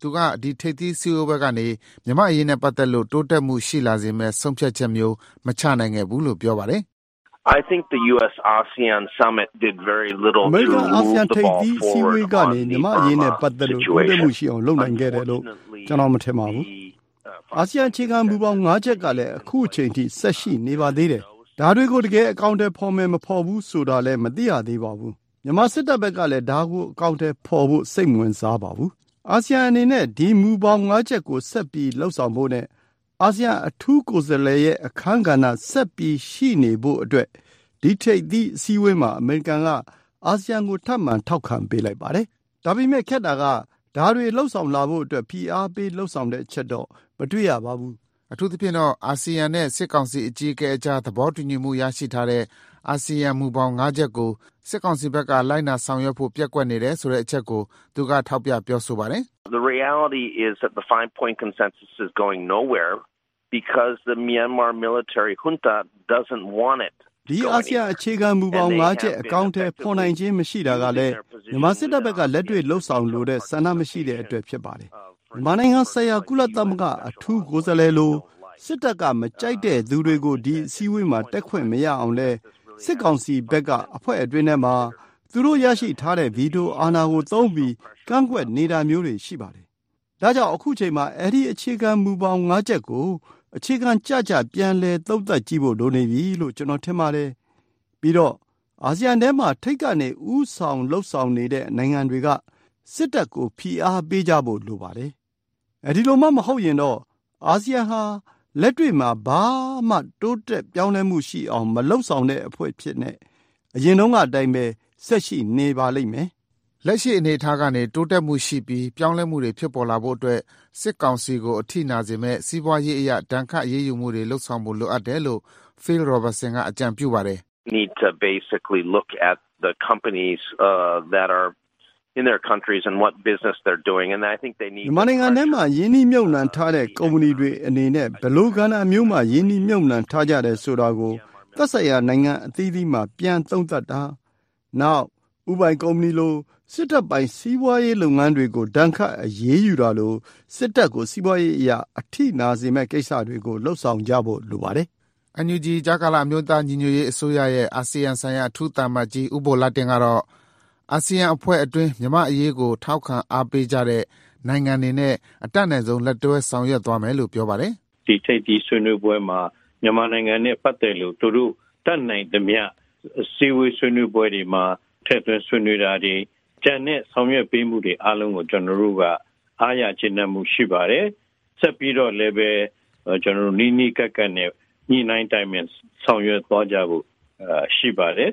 သူကဒီထိပ်သီးစည်းဝေးပွဲကနေမြန်မာ့အရေးနဲ့ပတ်သက်လို့တိုးတက်မှုရှိလာစေမဲ့ဆုံးဖြတ်ချက်မျိုးမချနိုင်ခဲ့ဘူးလို့ပြောပါတယ် I think the US-ASEAN summit did very little to move the ball forward ကနေမြန်မာအရေးနဲ့ပတ်သက်လို့တိုးတက်မှုရှိအောင်လုပ်နိုင်ခဲ့တယ်လို့ကျွန်တော်မထင်ပါဘူးအာဆီယံအခြေခံမူပေါင်း၅ချက်ကလည်းအခုအချိန်ထိဆက်ရှိနေပါသေးတယ်ဒါတွေကိုတကယ်အကောင့်ထဲဖော်မယ်မဖော်ဘူးဆိုတာလည်းမသိရသေးပါဘူးမြန်မာစစ်တပ်ဘက်ကလည်းဒါကိုအကောင့်ထဲဖော်ဖို့စိတ်မဝင်စားပါဘူးအာဆီယံအနေနဲ့ဒီမူပေါင်း၅ချက်ကိုဆက်ပြီးလှုပ်ဆောင်ဖို့နဲ့အာဆီယံအထူးကိုယ်စားလှယ်ရဲ့အခမ်းကဏ္ဍဆက်ပြီးရှိနေဖို့အတွက်ဒီထိပ်သီးအစည်းအဝေးမှာအမေရိကန်ကအာဆီယံကိုထပ်မံထောက်ခံပေးလိုက်ပါတယ်ဒါပေမဲ့ခက်တာကဒါတွေလှုပ်ဆောင်လာဖို့အတွက်ဖိအားပေးလှုပ်ဆောင်တဲ့အချက်တော့မတွေ့ရပါဘူးအထူးသဖြင့်တော့အာဆီယံနဲ့စစ်ကောင်စီအကြီးအကဲအကြားသဘောတူညီမှုရရှိထားတဲ့အာဆီယံမူပေါင်း၅ချက်ကိုစစ်ကောင်စီဘက်ကလိုက်နာဆောင်ရွက်ဖို့ပျက်ကွက်နေတယ်ဆိုတဲ့အချက်ကိုသူကထောက်ပြပြောဆိုပါတယ် The reality is that the 5-point consensus is going nowhere because the Myanmar military junta doesn't want it ဒီအာဆီယံအခြေခံမူပေါင်း၅ချက်အကောင့်ထဲဖော်နိုင်ခြင်းမရှိတာကလည်းမြန်မာစစ်တပ်ဘက်ကလက်တွေ့လှုပ်ဆောင်လိုတဲ့ဆန္ဒမရှိတဲ့အတွက်ဖြစ်ပါတယ်မြန်မာနိုင်ငံဆိုင်ရာကုလသမဂ္ဂအထူးကိုယ်စားလှယ်လိုစစ်တပ်ကမကြိုက်တဲ့သူတွေကိုဒီအစည်းအဝေးမှာတက်ခွင့်မရအောင်လဲစစ်ကောင်စီဘက်ကအဖွဲ့အတွင်းထဲမှာသူတို့ရရှိထားတဲ့ဗီတိုအာဏာကိုသုံးပြီးကန့်ကွက်နေတာမျိုးတွေရှိပါတယ်ဒါကြောင့်အခုချိန်မှာအဲ့ဒီအခြေခံမူပေါင်း၅ချက်ကိုအခြေခံကြကြပြန်လဲသုံးသပ်ကြည့်ဖို့လိုနေပြီလို့ကျွန်တော်ထင်ပါတယ်ပြီးတော့အာဆီယံထဲမှာထိတ်ကနေဥဆောင်လှုပ်ဆောင်နေတဲ့နိုင်ငံတွေကစစ်တပ်ကိုဖိအားပေးကြဖို့လိုပါတယ်အဲဒီလိုမှမဟုတ်ရင်တော့အာဆီယံဟာလက်တွေ့မှာဘာမှတိုးတက်ပြောင်းလဲမှုရှိအောင်မလှုပ်ဆောင်တဲ့အဖွဲ့ဖြစ်နေအရင်တုန်းကအတိုင်းပဲဆက်ရှိနေပါလိမ့်မယ်လက်ရှိအနေအထားကနေတိုးတက်မှုရှိပြီးပြောင်းလဲမှုတွေဖြစ်ပေါ်လာဖို့အတွက်စစ်ကောင်စီကိုအထိနာစေမဲ့စီးပွားရေးအရာဒဏ်ခတ်အရေးယူမှုတွေလှုပ်ဆောင်ဖို့လိုအပ်တယ်လို့ Phil Robertson ကအကြံပြုပါတယ် Need to basically look at the companies that are in their countries and what business they're doing and I think they need မြန်မာနိုင်ငံထဲမှာယင်းနှိမ့်မြုပ်နှံထားတဲ့ကုမ္ပဏီတွေအနေနဲ့ဘယ်လိုကဏ္ဍမျိုးမှာယင်းနှိမ့်မြုပ်နှံထားကြတယ်ဆိုတာကိုသက်ဆိုင်ရာနိုင်ငံအသီးသီးမှာပြန်သုံးသပ်တာနောက်ဥပိုင်ကုမ္ပဏီလိုစစ်တပ်ပိုင်စီးပွားရေးလုပ်ငန်းတွေကိုဒဏ်ခတ်အရေးယူတာလို့စစ်တပ်ကိုစီးပွားရေးအရာအထိနာစေမဲ့ကိစ္စတွေကိုလှုပ်ဆောင်ကြဖို့လိုပါတယ်။ NUG ကြာကာလအမျိုးသားညီညွတ်ရေးအစိုးရရဲ့အာဆီယံဆိုင်ရာအထူးသံအမတ်ကြီးဦးဘိုလာတင်ကတော့အာဆီယံအဖွဲ့အတွင်းမြန်မာအရေးကိုထောက်ခံအားပေးကြတဲ့နိုင်ငံတွေနဲ့အတတ်နိုင်ဆုံးလက်တွဲဆောင်ရွက်သွားမယ်လို့ပြောပါတယ်။ဒီထိပ်သီးဆွေးနွေးပွဲမှာမြန်မာနိုင်ငံနဲ့ပတ်သက်လို့သူတို့တတ်နိုင်သမျှစီဝေးဆွေးနွေးပွဲတွေမှာထည့်သွင်းဆွေးနွေးတာတွေကျန်တဲ့ဆောင်ရွက်ပေးမှုတွေအားလုံးကိုကျွန်တော်တို့ကအားရကျေနပ်မှုရှိပါတယ်ဆက်ပြီးတော့လည်းပဲကျွန်တော်တို့နီးကပ်နဲ့ညှိနှိုင်းတိုင်ပင်ဆောင်ရွက်သွားကြဖို့ရှိပါတယ်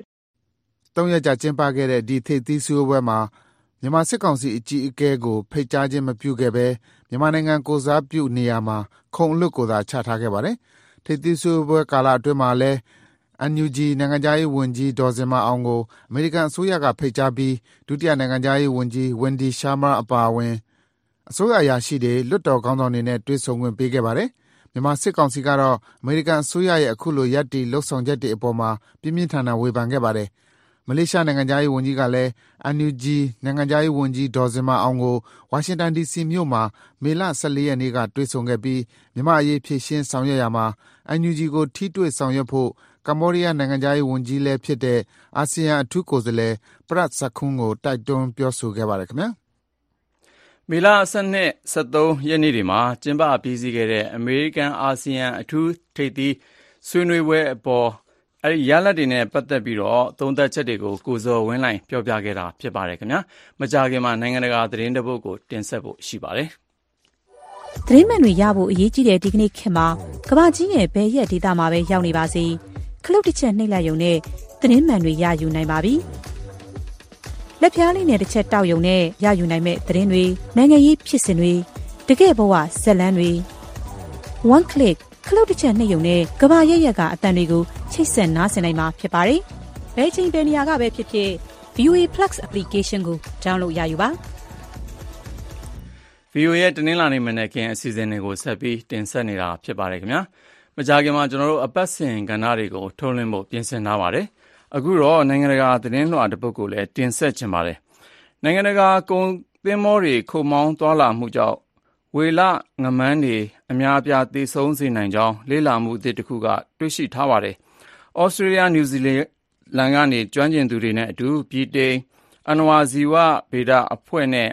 3ရက်ကြာကျင်းပခဲ့တဲ့ဒီထိပ်သီးစည်းဝေးပွဲမှာမြန်မာစစ်ကောင်စီအကြီးအကဲကိုဖိတ်ကြားခြင်းမပြုခဲ့ဘဲမြန်မာနိုင်ငံကိုစားပြုနေရာမှာခုံအလွတ်ကိုသာချထားခဲ့ပါတယ်ထိပ်သီးစည်းဝေးပွဲကာလအတွင်းမှာလည်းNUG နိုင်ငံခြားရေးဝန်ကြီးဒေါ်စင်မအောင်ကိုအမေရိကန်အစိုးရကဖိတ်ကြားပြီးဒုတိယနိုင်ငံခြားရေးဝန်ကြီးဝင်ဒီရှာမာအပါအဝင်အစိုးရအရာရှိတွေလွတ်တော်ခေါင်းဆောင်တွေနဲ့တွေ့ဆုံခွင့်ပေးခဲ့ပါတယ်မြန်မာစစ်ကောင်စီကတော့အမေရိကန်အစိုးရရဲ့အခုလိုရပ်တည်လှုပ်ဆောင်ချက်တွေအပေါ်မှာပြင်းပြင်းထန်ထန်ဝေဖန်ခဲ့ပါတယ်မလေးရှားနိုင်ငံခြားရေးဝန်ကြီးကလည်း NUG နိုင်ငံခြားရေးဝန်ကြီးဒေါ်စင်မအောင်ကိုဝါရှင်တန် DC မြို့မှာမေလ14ရက်နေ့ကတွေ့ဆုံခဲ့ပြီးမြန်မာအရေးဖြည့်ရှင်းဆောင်ရွက်ရမှာ NUG ကိုထိတွေ့ဆောင်ရွက်ဖို့ကမ္ဘောဒီးယားနိုင်ငံခြားရေးဝန်ကြီးလည်းဖြစ်တဲ့အာဆီယံအထူးကိုယ်စားလှယ်ပရတ်ဆခွန်းကိုတိုက်တွန်းပြောဆိုခဲ့ပါတယ်ခင်ဗျာမေလ12-13ရက်နေ့တွေမှာကျင်းပပြီးစီးခဲ့တဲ့အမေရိကန်အာဆီယံအထူးထိပ်သီးဆွေးနွေးပွဲအပေါ်အဲဒီရလဒ်တွေနဲ့ပတ်သက်ပြီးတော့သုံးသပ်ချက်တွေကိုကိုဇော်ဝင်းလှိုင်ပြောပြခဲ့တာဖြစ်ပါတယ်ခင်ဗျာမကြာခင်မှာနိုင်ငံတကာသတင်းတပုတ်ကိုတင်ဆက်ဖို့ရှိပါတယ်သတင်းမှန်တွေရဖို့အရေးကြီးတဲ့ဒီကနေ့ခေတ်မှာကမ္ဘာကြီးရဲ့ဘယ်ရက်ဒေသမှာပဲရောက်နေပါစေခလုတ်တစ်ချက်နှိပ်လိုက်ရုံနဲ့သတင်းမှန်တွေရယူနိုင်ပါပြီလက်ဖျားလေးနဲ့တစ်ချက်တောက်ရုံနဲ့ရယူနိုင်မဲ့သတင်းတွေနိုင်ငံရေးဖြစ်စဉ်တွေတကယ့်ဘဝဇက်လန်းတွေ one click ခလုတ်တစ်ချက်နှိပ်ရုံနဲ့ကမ္ဘာရက်ရက်ကအတန်တွေကိုချိတ်ဆက်နားဆင်နိုင်မှာဖြစ်ပါတယ်ဘယ်ချိန်ဘယ်နေရာကပဲဖြစ်ဖြစ် VOA Plus application ကို download ရယူပါ VOA ရဲ့တင်းလာနေမနေ့ကအစီအစဉ်တွေကိုဆက်ပြီးတင်ဆက်နေတာဖြစ်ပါတယ်ခင်ဗျာမကြာခင်မှာကျွန်တော်တို့အပတ်စဉ်ကဏ္ဍတွေကိုထုတ်လွှင့်ဖို့ပြင်ဆင်ထားပါတယ်အခုတော့နိုင်ငံတကာသတင်းလွှာတစ်ပုဒ်ကိုလည်းတင်ဆက်ချင်ပါတယ်နိုင်ငံတကာကုန်သင်္ဘောတွေခုံမောင်းသွားလာမှုကြောင့်ဝေလငမန်းတွေအများအပြားသေဆုံးစေနိုင်ကြောင်းလေ့လာမှုအသစ်တစ်ခုကတွေ့ရှိထားပါတယ်။ဩစတြေးလျ၊နယူးဇီလန်ကနေကျွမ်းကျင်သူတွေနဲ့အတူဗြိတိန်အဏ္ဏဝါဇီဝဗေဒအဖွဲ့နဲ့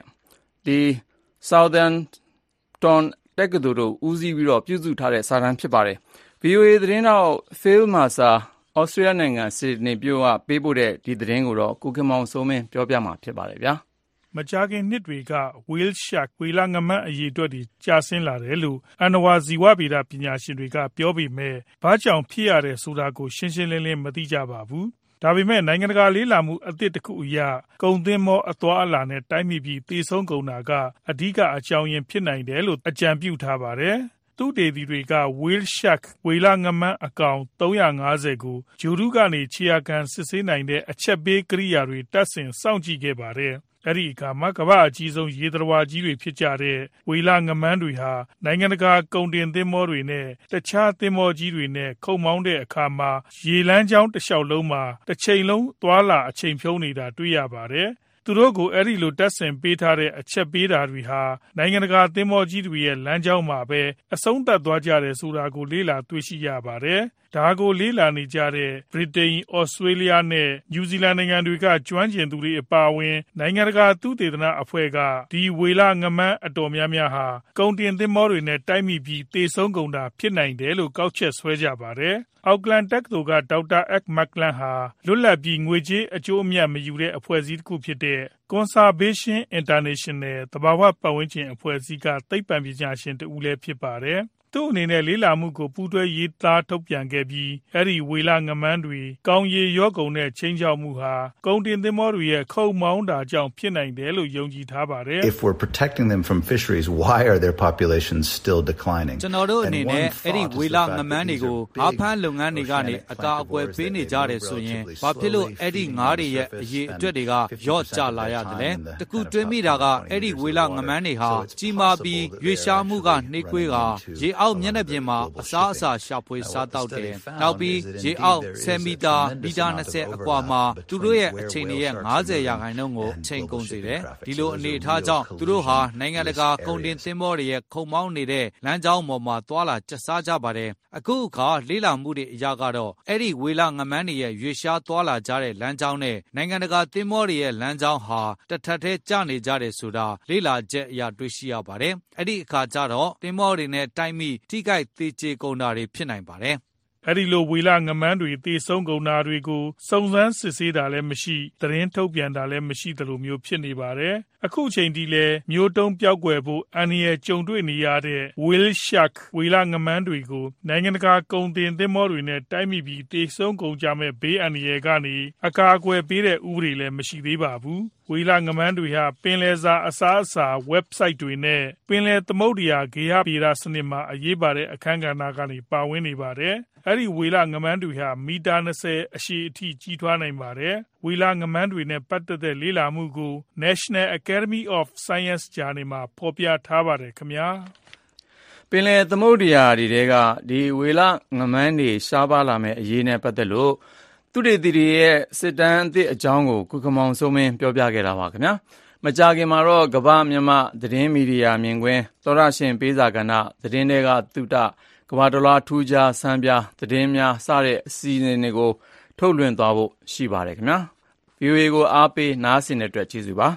Southampton တက္ကသိုလ်တို့ဦးစီးပြီးပြုစုထားတဲ့စာတမ်းဖြစ်ပါတယ်။ VOA သတင်းတောက် Phil Mercer ဩစတြေးလျနိုင်ငံစစ်ဒနီမြို့ကပေးပို့တဲ့ဒီသတင်းကိုတော့ကိုခင်မောင်စိုးမင်းပြောပြမှာဖြစ်ပါတယ်ဗျာ။မကြာခင်နှစ်တွေက whale shark ဝေလငမန်းအရေအတွက်တွေကျဆင်းလာတယ်လို့အဏ္ဏဝါဇီဝဗေဒပညာရှင်တွေကပြောပေမဲ့ဘာကြောင့်ဖြစ်ရတယ်ဆိုတာကိုရှင်းရှင်းလင်းလင်းမသိကြပါဘူး။ဒါပေမဲ့နိုင်ငံတကာလေးလာမှုအသစ်တစ်ခုအရကုန်သင်းမောအသွားအလာနဲ့တိုက်မိပြီးသေဆုံးကုန်တာကအဓိကအကြောင်းရင်းဖြစ်နိုင်တယ်လို့အကြံပြုထားပါတယ်။သူတေသီတွေက whale shark ဝေလငမန်းအကောင်350ကိုဂျူရုကနေခြေရာခံစစ်ဆေးနိုင်တဲ့အချက်ပေးကိရိယာတွေတပ်ဆင်စောင့်ကြည့်ခဲ့ပါတယ်။အဲ့ဒီအခါမှာကမ္ဘာအကြီးဆုံးရေသတ္တဝါကြီးတွေဖြစ်ကြတဲ့ဝေလငမန်းတွေဟာနိုင်ငံတကာကုန်တင်သင်္ဘောတွေနဲ့တခြားသင်္ဘောကြီးတွေနဲ့ခုတ်မောင်းတဲ့အခါမှာရေလမ်းကြောင်းတစ်လျှောက်လုံးမှာတစ်ချိန်လုံးသွားလာအချိန်ဖြုံးနေတာတွေ့ရပါတယ်။သူတို့ကိုအဲ့ဒီလိုတပ်ဆင်ပေးထားတဲ့အချက်ပေးတာတွေဟာနိုင်ငံတကာသင်္ဘောကြီးတွေရဲ့လမ်းကြောင်းမှာပဲအဆုံးသတ်သွားကြတယ်ဆိုတာကိုလေ့လာတွေ့ရှိရပါတယ်။ဒါကိုလေ့လာနေကြတဲ့ဗြိတိန်၊ဩစတြေးလျနဲ့နယူးဇီလန်နိုင်ငံတွေကကျွမ်းကျင်သူတွေအပါအဝင်နိုင်ငံတကာသုတေသနအဖွဲ့ကဒီဝေလငမန်းအတော်များများဟာကုန်တင်သင်္ဘောတွေနဲ့တိုက်မိပြီးသေဆုံးကုန်တာဖြစ်နိုင်တယ်လို့ကောက်ချက်ဆွဲကြပါတယ်။အောက်လန်တက္ကသိုလ်ကဒေါက်တာအက်မက်လန်ဟာလွတ်လပ်ပြီးငွေကြေးအကျိုးအမြတ်မယူတဲ့အဖွဲ့အစည်းတစ်ခုဖြစ်တဲ့ Conservation International သဘာဝပတ်ဝန်းကျင်အဖွဲ့အစည်းကသိပ္ပံပညာရှင်တဦးလည်းဖြစ်ပါတယ်။သူ့အနေနဲ့လေးလာမှုကိုပူးတွဲရေးသားထုတ်ပြန်ခဲ့ပြီးအဲ့ဒီဝေလငမန်းတွေကောင်းရေရောကုန်တဲ့ချင်းချောက်မှုဟာကုန်တင်သင်္ဘောတွေရဲ့ခုတ်မောင်းတာကြောင့်ဖြစ်နိုင်တယ်လို့ယုံကြည်ထားပါတယ်။ If we're protecting them from fisheries, why are their populations still declining? ကျွန်တော်တို့အနေနဲ့အဲ့ဒီဝေလငမန်းတွေကိုငါးဖမ်းလုပ်ငန်းတွေကနေအကာအကွယ်ပေးနေကြတယ်ဆိုရင်ဘာဖြစ်လို့အဲ့ဒီငါးတွေရဲ့အရေးအတွက်တွေကရော့ကျလာရတယ်လဲ။တကူတွင်းမိတာကအဲ့ဒီဝေလငမန်းတွေဟာကြီးမားပြီးရွေရှားမှုကနှိကွေးကရေအောက်မျက်နှာပြင်မှာအစားအစာရှာဖွေစားတောက်တယ်။နောက်ပြီးရေအောက်10မီတာ20အကွာမှာသူတို့ရဲ့အချိန်ရဲ့50%ကိုအချိန်ကုန်စေတယ်။ဒီလိုအနေအထားကြောင့်သူတို့ဟာနိုင်ငံတကာကုန်တင်သင်္ဘောတွေရဲ့ခုံမောင်းနေတဲ့လမ်းကြောင်းပေါ်မှာသွာလာကျစားကြပါတယ်။အခုအခါလေးလာမှုတွေအရာကတော့အဲ့ဒီဝေလငမန်းတွေရဲ့ရွေရှားသွာလာကြတဲ့လမ်းကြောင်းနဲ့နိုင်ငံတကာသင်္ဘောတွေရဲ့လမ်းကြောင်းဟာတစ်ထပ်ထဲကျနေကြတယ်ဆိုတာလေးလာချက်အရာတွေ့ရှိရပါတယ်။အဲ့ဒီအခါကျတော့သင်္ဘောတွေနဲ့တိုက်မိထိခိုက်သေကျေကုန်တာတွေဖြစ်နိုင်ပါတယ်။အဲ့ဒီလိုဝေလငမန်းတွေသေဆုံးကုန်တာတွေကိုစုံစမ်းစစ်ဆေးတာလည်းမရှိသတင်းထုတ်ပြန်တာလည်းမရှိသလိုမျိုးဖြစ်နေပါတယ်။အခုချိန်ထိလည်းမျိုးတုံးပျောက်ကွယ်ဖို့အန္တရာယ်ကြုံတွေ့နေရတဲ့ whale shark ဝေလငမန်းတွေကိုနိုင်ငံတကာကုန်တင်သင်္ဘောတွေနဲ့တိုက်မိပြီးသေဆုံးကုန်ကြမဲ့ဘေးအန္တရာယ်ကနေအကာအကွယ်ပေးတဲ့ဥပဒေလည်းမရှိသေးပါဘူး။ဝေလငမန်းတွေဟာပင်လယ်စာအစားအစာ website တွေနဲ့ပင်လယ်သမုဒ္ဒရာဂေဟဗေဒစနစ်မှာအရေးပါတဲ့အခန်းကဏ္ဍကနေပါဝင်နေပါတယ်။အဲ့ဒီဝေလငမန်းတွေဟာမီတာ20အရှည်အထိကြီးထွားနိုင်ပါတယ်။ဝေလငမန်းတွေနဲ့ပတ်သက်တဲ့လေ့လာမှုကို National Academy of Science ဂျာနယ်မှာဖော်ပြထားပါတယ်ခင်ဗျာ။ပင်လယ်သမုဒ္ဒရာတွေကဒီဝေလငမန်းတွေရှားပါလာမဲ့အရေးနဲ့ပတ်သက်လို့သူတေသီတွေရဲ့စစ်တမ်းအသစ်အကြောင်းကိုကုကမောင်စိုးမင်းပြောပြခဲ့တာပါခင်ဗျာ။မကြာခင်မှာတော့ကမ္ဘာမြန်မာသတင်းမီဒီယာမြင်ကွင်းသောရရှင်ပေးစာကဏ္ဍသတင်းတွေကသုတကမ္ဘာတလွှားထူးခြားဆန်းပြသတင်းများစတဲ့အစီအစဉ်တွေကိုထုတ်လွှင့်သွားဖို့ရှိပါတယ်ခင်ဗျာ။ VOA ကိုအားပေးနားဆင်တဲ့အတွက်ကျေးဇူးပါ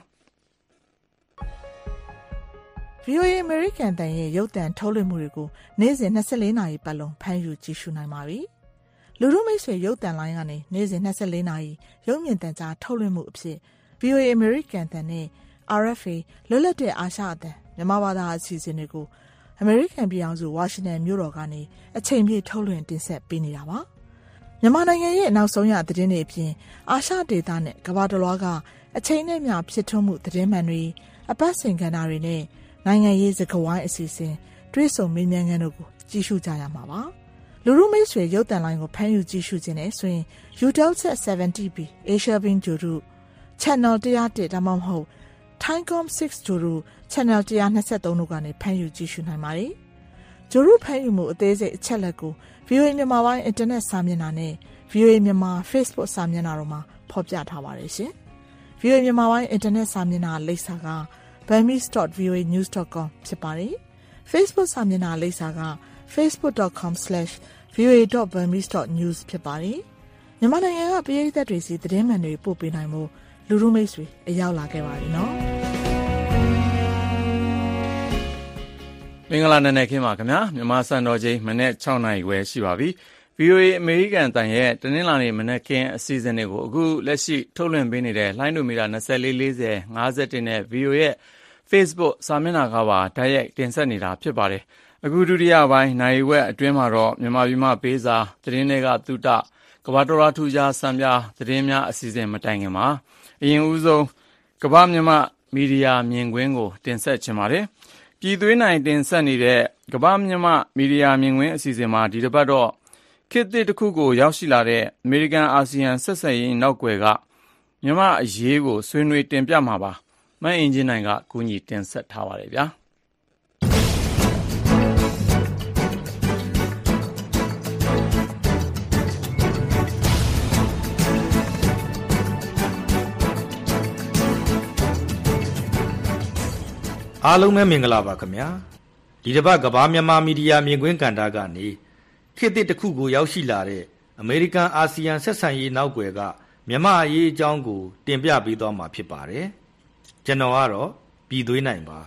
။ VOA American တန်ရဲ့ရုပ်သံထုတ်လွှင့်မှုတွေကိုနေ့စဉ်24နာရီပတ်လုံးဖမ်းယူကြည့်ရှုနိုင်ပါပြီ။လူထုမိတ်ဆွေရုပ်သံလိုင်းကနေနေ့စဉ်24နာရီရုပ်မြင်သံကြားထုတ်လွှင့်မှုအဖြစ် VOA American တန်နဲ့ RFA လွတ်လပ်တဲ့အာရှအသံမြန်မာဘာသာအစီအစဉ်တွေကိုAmerican ပြည်အောင်စုဝါရှင်တန်မြို့တော်ကနေအချိန်ပြည့်ထုတ်လွှင့်တင်ဆက်ပေးနေတာပါ။မြန်မာနိုင်ငံရဲ့နောက်ဆုံးရသတင်းတွေအပြင်အာရှဒေသနဲ့ကမ္ဘာတလွှားကအချိန်နဲ့မျှဖြစ်ထွန်းမှုသတင်းမှန်တွေအပတ်စဉ်ကဏ္ဍတွေနဲ့နိုင်ငံရေးစကားဝိုင်းအစီအစဉ်တွဲဆုံမေးမြန်းခန်းတို့ကိုကြည့်ရှုကြရမှာပါ။လူထုမိတ်ဆွေရုပ်သံလိုင်းကိုဖမ်းယူကြည့်ရှုခြင်းနဲ့ဆိုရင် Utelsat 70B Asia Beam ဂျိုရု Channel 101ဒါမှမဟုတ် Thaicom 6ဂျိုရု Channel 123တို့ကနေဖမ်းယူကြည့်ရှုနိုင်ပါတယ်။ဂျိုရုဖမ်းယူမှုအသေးစိတ်အချက်လက်ကို VOA မြန်မာပိုင်းအင်တာနက်စာမျက်နှာနဲ့ VOA မြန်မာ Facebook စာမျက်နှာတို့မှာဖော်ပြထားပါတယ်ရှင်။ VOA မြန်မာပိုင်းအင်တာနက်စာမျက်နှာလိပ်စာကburmese.voanews.com ဖြစ်ပါတယ်။ Facebook စာမျက်နှာလိပ်စာက facebook.com/voa.burmese.news ဖြစ်ပါတယ်။မြန်မာနိုင်ငံကပရိသတ်တွေစီသတင်းမှန်တွေပို့ပေးနိုင်မှုလူလူမိတ်ဆွေအရောက်လာခဲ့ပါပြီနော်မင်္ဂလာနံနက်ခင်းပါခင်ဗျာမြန်မာစံတော်ချိန်မနေ့6နာရီခွဲရှိပါပြီ VOA အမေရိကန်တန်ရဲ့တနင်္လာနေ့မနက်ခင်းအစီအစဉ်တွေကိုအခုလက်ရှိထုတ်လွှင့်ပေးနေတဲ့လိုင်းဒိုမီတာ2440 51နဲ့ VOA ရဲ့ Facebook စာမျက်နှာကပါတိုက်ရိုက်တင်ဆက်နေတာဖြစ်ပါတယ်အခုဒုတိယပိုင်းနိုင်ဝက်အတွင်းမှာတော့မြန်မာပြည်မှာပေးစာသတင်းတွေကသုတကမ္ဘာတော်ထူးခြားစံပြသတင်းများအစီအစဉ်မတိုင်ခင်မှာအရင်ဦးဆုံးကမ္ဘာမြန်မာမီဒီယာမြင်ကွင်းကိုတင်ဆက်ချင်ပါတယ်ပြည်သွေးနိုင်တင်ဆက်နေတဲ့ကမ္ဘာမြန်မာမီဒီယာမြင်ကွင်းအစီအစဉ်မှာဒီတစ်ပတ်တော့ခေတ်သစ်တစ်ခုကိုရောက်ရှိလာတဲ့အမေရိကန်အာဆီယံဆက်ဆံရေးနောက်ွယ်ကမြန်မာအရေးကိုဆွေးနွေးတင်ပြမှာပါမအင်ဂျင်နိုင်ကကူညီတင်ဆက်ထားပါတယ်ဗျာအားလုံးပဲမင်္ဂလာပါခင်ဗျာဒီတစ်ပတ်ကမ္ဘာမြန်မာမီဒီယာမြင်ကွင်းကဏ္ဍကနေခေတ်သစ်တစ်ခုကိုရောက်ရှိလာတဲ့အမေရိကန်အာဆီယံဆက်ဆံရေးနောက်ွယ်ကမြန်မာအရေးအကြောင်းကိုတင်ပြပေးသွားမှာဖြစ်ပါတယ်ကျွန်တော်ကတော့ပြည်သွေးနိုင်ပါ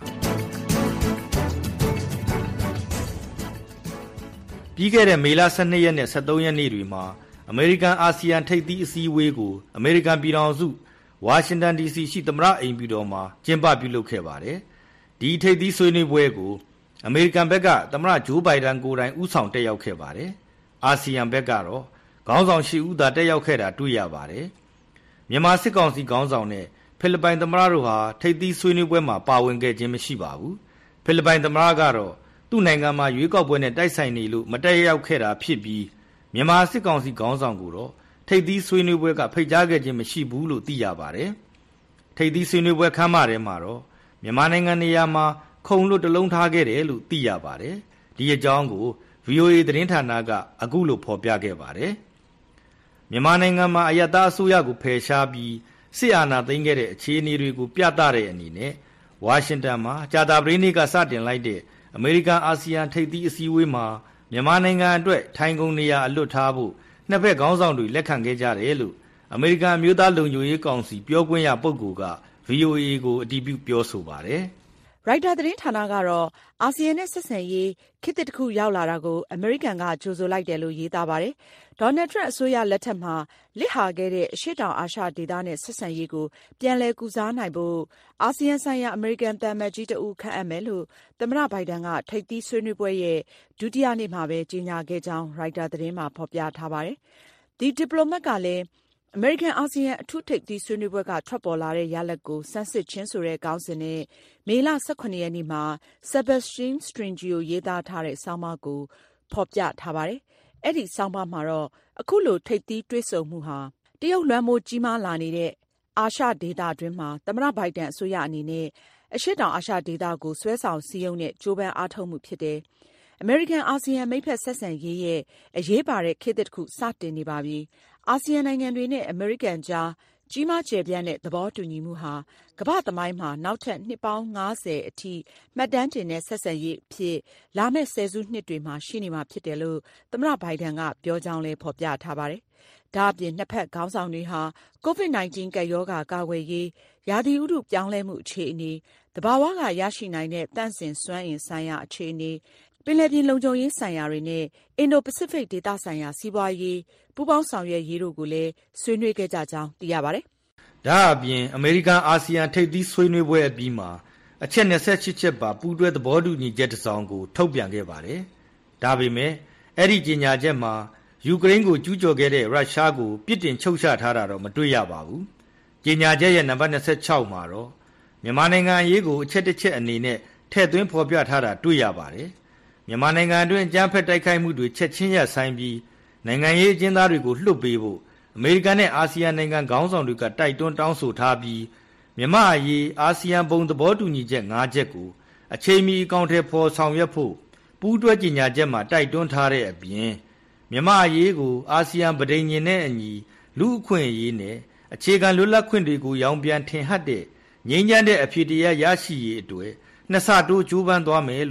ပြီးခဲ့တဲ့မေလ12ရက်နဲ့13ရက်နေ့တွေမှာအမေရိကန်အာဆီယံထိပ်သီးအစည်းအဝေးကိုအမေရိကန်ပြည်ထောင်စုဝါရှင်တန် DC ရှိသမ္မတအိမ်ဖြူတော်မှာကျင်းပပြုလုပ်ခဲ့ပါတယ်ဒီထိပ်သီးဆွေးနွေးပွဲကိုအမေရိကန်ဘက်ကသမ္မတဂျိုးဘိုင်ဒန်ကိုယ်တိုင်ဦးဆောင်တက်ရောက်ခဲ့ပါတယ်။အာဆီယံဘက်ကတော့ခေါင်းဆောင်10ဦးသာတက်ရောက်ခဲ့တာတွေ့ရပါတယ်။မြန်မာစစ်ကောင်စီခေါင်းဆောင်နဲ့ဖိလစ်ပိုင်သမ္မတတို့ဟာထိပ်သီးဆွေးနွေးပွဲမှာပါဝင်ခဲ့ခြင်းမရှိပါဘူး။ဖိလစ်ပိုင်သမ္မတကတော့သူ့နိုင်ငံမှာရွေးကောက်ပွဲနဲ့တိုက်ဆိုင်နေလို့မတက်ရောက်ခဲ့တာဖြစ်ပြီးမြန်မာစစ်ကောင်စီခေါင်းဆောင်ကတော့ထိပ်သီးဆွေးနွေးပွဲကဖိတ်ကြားခဲ့ခြင်းမရှိဘူးလို့သိရပါတယ်။ထိပ်သီးဆွေးနွေးပွဲခန်းမထဲမှာတော့မြန်မာနိုင်ငံနေရာမှာခုံလွတ်တလုံးထားခဲ့တယ်လို့သိရပါတယ်။ဒီအကြောင်းကို VOA သတင်းဌာနကအခုလိုဖော်ပြခဲ့ပါတယ်။မြန်မာနိုင်ငံမှာအယက်သားအစိုးရကိုဖယ်ရှားပြီးစစ်အာဏာသိမ်းခဲ့တဲ့အခြေအနေတွေကိုပြသတဲ့အနေနဲ့ဝါရှင်တန်မှာကြာသပတေးနေ့ကစတင်လိုက်တဲ့အမေရိကန်အာဆီယံထိပ်သီးအစည်းအဝေးမှာမြန်မာနိုင်ငံအတွက်ထိုင်ကုန်နေရာအလွတ်ထားဖို့နှစ်ဖက်ခေါင်းဆောင်တွေလက်ခံခဲ့ကြတယ်လို့အမေရိကန်အမျိုးသားလုံခြုံရေးကောင်စီပြောခွင့်ရပုဂ္ဂိုလ်က VOA ကိုအတည်ပြုပြောဆိုပါတယ်။ရိုက်တာသတင်းဌာနကတော့အာဆီယံနဲ့ဆက်ဆံရေးခေတ်သစ်တစ်ခုရောက်လာတာကိုအမေရိကန်ကကြိုဆိုလိုက်တယ်လို့ရေးသားပါတယ်။ဒေါ်နယ်ထရန့်အစိုးရလက်ထက်မှာလစ်ဟာခဲ့တဲ့အရှေ့တောင်အာရှဒေသနဲ့ဆက်ဆံရေးကိုပြန်လည်ကုစားနိုင်ဖို့အာဆီယံဆိုင်ရာအမေရိကန်သံအမတ်ကြီးတဦးခန့်အပ်မယ်လို့သမ္မတဘိုင်ဒန်ကထိပ်သီးဆွေးနွေးပွဲရဲ့ဒုတိယနေ့မှာပဲကြေညာခဲ့ကြောင်းရိုက်တာသတင်းမှာဖော်ပြထားပါတယ်။ The Diplomat ကလည်းအမေရိကန်အာဆီယံအထူးထိပ်သီးဆွေးနွေးပွဲကထွက်ပေါ်လာတဲ့ရလဒ်ကိုစမ်းစစ်ခြင်းဆိုတဲ့ခေါင်းစဉ်နဲ့မေလ18ရက်နေ့မှာ Sebastian Stringio ရေးသားထားတဲ့ဆောင်းပါးကိုဖော်ပြထားပါတယ်။အဲ့ဒီဆောင်းပါးမှာတော့အခုလိုထိပ်သီးတွေ့ဆုံမှုဟာတရုတ်လွှမ်းမိုးကြီးမားလာနေတဲ့အာရှဒေသတွင်းမှာသမ္မတဘိုင်ဒန်အစိုးရအနေနဲ့အရှေ့တောင်အာရှဒေသကိုဆွဲဆောင်စည်းရုံးတဲ့ကြိုးပမ်းအားထုတ်မှုဖြစ်တယ်။အမေရိကန်အာဆီယံမိတ်ဖက်ဆက်ဆံရေးရဲ့အရေးပါတဲ့ခေတ်သစ်တစ်ခုစတင်နေပါပြီ။အာဆီယံနိုင်ငံတွေနဲ့အမေရိကန်ကြားကြီးမားကျယ်ပြန့်တဲ့သဘောတူညီမှုဟာကမ္ဘာ့သမိုင်းမှာနောက်ထပ်နှစ်ပေါင်း90အထိမှတ်တမ်းတင်တဲ့ဆက်ဆံရေးအဖြစ်လာမယ့်ဆယ်စုနှစ်တွေမှာရှိနေမှာဖြစ်တယ်လို့သမ္မတဘိုင်ဒန်ကပြောကြောင်းလည်းဖော်ပြထားပါတယ်။ဒါ့အပြင်နှစ်ဖက်ခေါင်းဆောင်တွေဟာ COVID-19 ကပ်ရောဂါကာကွယ်ရေးရာသီဥတုပြောင်းလဲမှုအခြေအနေသဘာဝကရရှိနိုင်တဲ့တန့်စင်စွမ်းအင်ဆိုင်ရာအခြေအနေပင်လယ်ပြင်လုံခြုံရေးဆိုင်ရာတွေနဲ့အင်ဒိုပစိဖိတ်ဒေသဆိုင်ရာစီးပွားရေးပူးပေါင်းဆောင်ရွက်ရေးတို့ကိုလည်းဆွေးနွေးခဲ့ကြကြောင်းသိရပါတယ်။ဒါအပြင်အမေရိကန်အာဆီယံထိပ်သီးဆွေးနွေးပွဲအပြီးမှာအချက်28ချက်ပါပူးတွဲသဘောတူညီချက်တစ်စောင်ကိုထုတ်ပြန်ခဲ့ပါတယ်။ဒါပေမဲ့အဲ့ဒီကြေညာချက်မှာယူကရိန်းကိုကျူးကျော်ခဲ့တဲ့ရုရှားကိုပြစ်တင်ချုပ်ချထားတာတော့မတွေ့ရပါဘူး။ကြေညာချက်ရဲ့နံပါတ်26မှာတော့မြန်မာနိုင်ငံအရေးကိုအချက်တစ်ချက်အနေနဲ့ထည့်သွင်းဖော်ပြထားတာတွေ့ရပါတယ်။မြန်မာနိုင်ငံအတွင်းအကြမ်းဖက်တိုက်ခိုက်မှုတွေချက်ချင်းရပ်ဆိုင်းပြီးနိုင်ငံရေးအကျဉ်းသားတွေကိုလွှတ်ပေးဖို့အမေရိကန်နဲ့အာဆီယံနိုင်ငံခေါင်းဆောင်တွေကတိုက်တွန်းတောင်းဆိုထားပြီးမြန်မာအရေးအာဆီယံဘုံသဘောတူညီချက်5ချက်ကိုအချိန်မီအကောင့်ထဲပေါ်ဆောင်ရွက်ဖို့ပူးတွဲကြေညာချက်မှာတိုက်တွန်းထားတဲ့အပြင်မြန်မာအရေးကိုအာဆီယံပဋိညာဉ်နဲ့အညီလူအခွင့်အရေးနဲ့အခြေခံလွတ်လပ်ခွင့်တွေကိုရောင်ပြန်ထင်ဟပ်တဲ့ငြိမ်းချမ်းတဲ့အဖြစ်တရားရရှိရေးအတွက်နှစ်ဆတိုးကြိုးပမ်းသွားမယ်လို့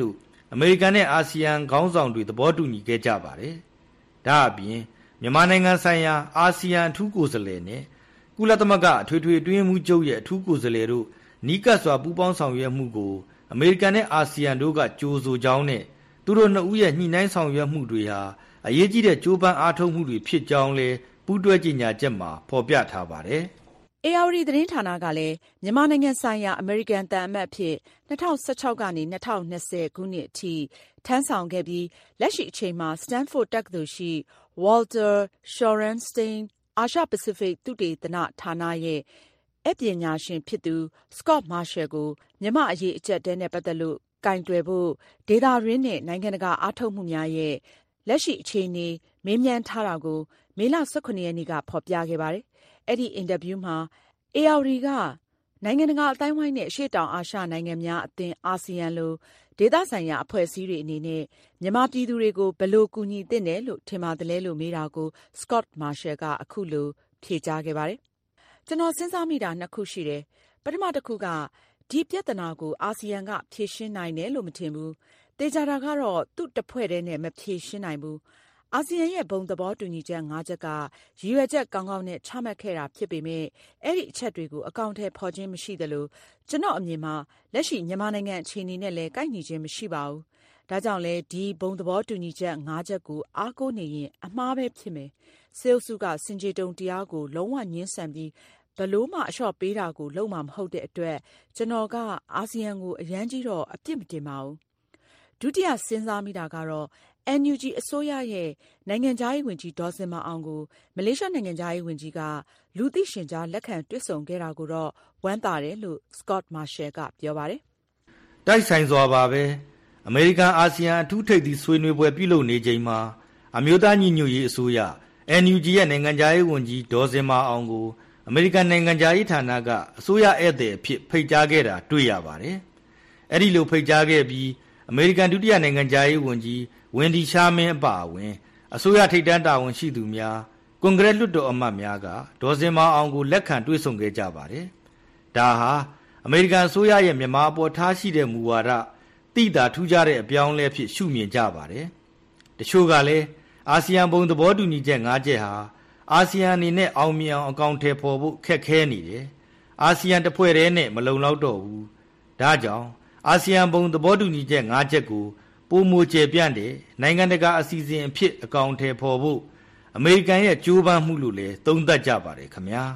အမေရိကန်နဲ့အာဆီယံခေါင်းဆောင်တွေသဘောတူညီခဲ့ကြပါတယ်။ဒါအပြင်မြန်မာနိုင်ငံဆိုင်ရာအာဆီယံအထူးကိုယ်စားလှယ်နဲ့ကုလသမဂ္ဂအထွေထွေအတွင်းရေးမှူးချုပ်ရဲ့အထူးကိုယ်စားလှယ်တို့နီးကပ်စွာပူးပေါင်းဆောင်ရွက်မှုကိုအမေရိကန်နဲ့အာဆီယံတို့ကကြိုဆိုကြောင်းနဲ့သူတို့နှစ်ဦးရဲ့ညှိနှိုင်းဆောင်ရွက်မှုတွေဟာအရေးကြီးတဲ့ကြိုးပမ်းအားထုတ်မှုတွေဖြစ်ကြောင်းလည်းပူးတွဲကြေညာချက်မှာဖော်ပြထားပါတယ်။ ARD သတင်းဌာနကလည်းမြန်မာနိုင်ငံဆိုင်ရာအမေရိကန်သံအမတ်အဖြစ်2016ကနေ2020ခုနှစ်အထိထမ်းဆောင်ခဲ့ပြီးလက်ရှိအချိန်မှာ Stanford တက္ကသိုလ်ရှိ Walter Shorenstein အာရှပစိဖိတ်သုတေသနဌာနရဲ့အပညာရှင်ဖြစ်သူ Scott Marshall ကိုမြန်မာအရေးအကျပ်တဲနဲ့ပတ်သက်လို့ကိုင်တွယ်ဖို့ဒေသတွင်းနဲ့နိုင်ငံတကာအားထုတ်မှုများရဲ့လက်ရှိအခြေအနေမေးမြန်းထားတာကိုမေလ18ရက်နေ့ကဖော်ပြခဲ့ပါတယ်။အဲ့ဒီအင်တာဗျူးမှာ ARD ကနိုင်ငံတကာအတိုင်းဝိုင်းနဲ့အရှေ့တောင်အာရှနိုင်ငံများအသင်းအာဆီယံလိုဒေသဆိုင်ရာအဖွဲ့အစည်းတွေအနေနဲ့မြန်မာပြည်သူတွေကိုဘယ်လိုကူညီသင့်တယ်လို့ထင်ပါတယ်လဲလို့မေးတာကို Scott Marshall ကအခုလိုဖြေကြားခဲ့ပါတယ်။ကျွန်တော်စဉ်းစားမိတာနှစ်ခုရှိတယ်။ပထမတစ်ခုကဒီပြဿနာကိုအာဆီယံကဖြေရှင်းနိုင်တယ်လို့မထင်ဘူး။သေချာတာကတော့သူ့တစ်ဖွဲ့တည်းနဲ့မဖြေရှင်းနိုင်ဘူး။အာဆီယံရဲ့ဘုံသဘောတူညီချက်၅ချက်ကရည်ရွယ်ချက်ကောင်းကောင်းနဲ့ချမှတ်ခဲ့တာဖြစ်ပေမဲ့အဲ့ဒီအချက်တွေကိုအကောင့်ထဲပေါ်ခြင်းမရှိသလိုကျွန်တော်အမြင်မှာလက်ရှိမြန်မာနိုင်ငံအခြေအနေနဲ့လည်းကိုက်ညီခြင်းမရှိပါဘူး။ဒါကြောင့်လဲဒီဘုံသဘောတူညီချက်၅ချက်ကိုအားကိုးနေရင်အမှားပဲဖြစ်မယ်။စေအုပ်စုကစင်ကြေတုံတရားကိုလုံးဝငြင်းဆန်ပြီးဘလို့မှအလျှော့ပေးတာကိုလုံးဝမဟုတ်တဲ့အတွက်ကျွန်တော်ကအာဆီယံကိုအရန်ကြီးတော့အပြစ်မတင်ပါဘူး။ဒုတိယစဉ်းစားမိတာကတော့ NUG အစိုးရရဲ့နိုင်ငံခြားရေးဝန်ကြီးဒေါ်စင်မာအောင်ကိုမလေးရှားနိုင်ငံခြားရေးဝန်ကြီးကလူသိရှင်ကြားလက်ခံတွေ့ဆုံခဲ့တာကိုတော့ဝမ်းသာတယ်လို့ Scott Marshall ကပြောပါတယ်။တိုက်ဆိုင်စွာပါပဲအမေရိကန်အာဆီယံအထူးထိပ်သီးဆွေးနွေးပွဲပြုလုပ်နေချိန်မှာအမျိုးသားညီညွတ်ရေးအစိုးရ NUG ရဲ့နိုင်ငံခြားရေးဝန်ကြီးဒေါ်စင်မာအောင်ကိုအမေရိကန်နိုင်ငံခြားရေးဌာနကအစိုးရဧည့်သည်အဖြစ်ဖိတ်ကြားခဲ့တာတွေ့ရပါတယ်။အဲ့ဒီလိုဖိတ်ကြားခဲ့ပြီးအမေရိကန်ဒုတိယနိုင်ငံခြားရေးဝန်ကြီးဝင်ဒီရှာမင်းအပါအဝင်အစိုးရထိပ်တန်းတာဝန်ရှိသူများကွန်ဂရက်လွှတ်တော်အမတ်များကဒေါ်စင်မာအောင်ကိုလက်ခံတွေ့ဆုံခဲ့ကြပါတယ်။ဒါဟာအမေရိကန်အစိုးရရဲ့မြန်မာအပေါ်ထားရှိတဲ့မူဝါဒတိတာထူးခြားတဲ့အပြောင်းအလဲဖြစ်ရှုမြင်ကြပါတယ်။တချို့ကလည်းအာဆီယံဘုံသဘောတူညီချက်၅ချက်ဟာအာဆီယံအနေနဲ့အောင်မြင်အောင်အကောင့်ထဲပေါ်ဖို့ခက်ခဲနေတယ်။အာဆီယံတစ်ဖွဲ့တည်းနဲ့မလုံလောက်တော့ဘူး။ဒါကြောင့်အာဆီယံဘုံသဘောတူညီချက်၅ချက်ကိုပိုမိုကျယ်ပြန့်တဲ့နိုင်ငံတကာအစီအစဉ်အဖြစ်အကောင့်ထဲပေါ်ဖို့အမေရိကန်ရဲ့ကြိုးပမ်းမှုလို့လည်းသုံးသပ်ကြပါတယ်ခင်ဗျာ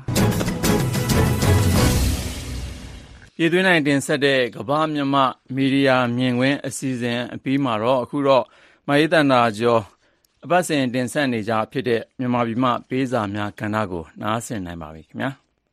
ပြည်တွင်းနိုင်တင်ဆက်တဲ့ကမ္ဘာမြန်မာမီဒီယာမြင်ကွင်းအစီအစဉ်အပြီးမှာတော့အခုတော့မယေတနာကျော်အပတ်စဉ်တင်ဆက်နေကြဖြစ်တဲ့မြန်မာပြည်မှပေးစာများကဏ္ဍကိုနားဆင်နိုင်ပါပြီခင်ဗျာ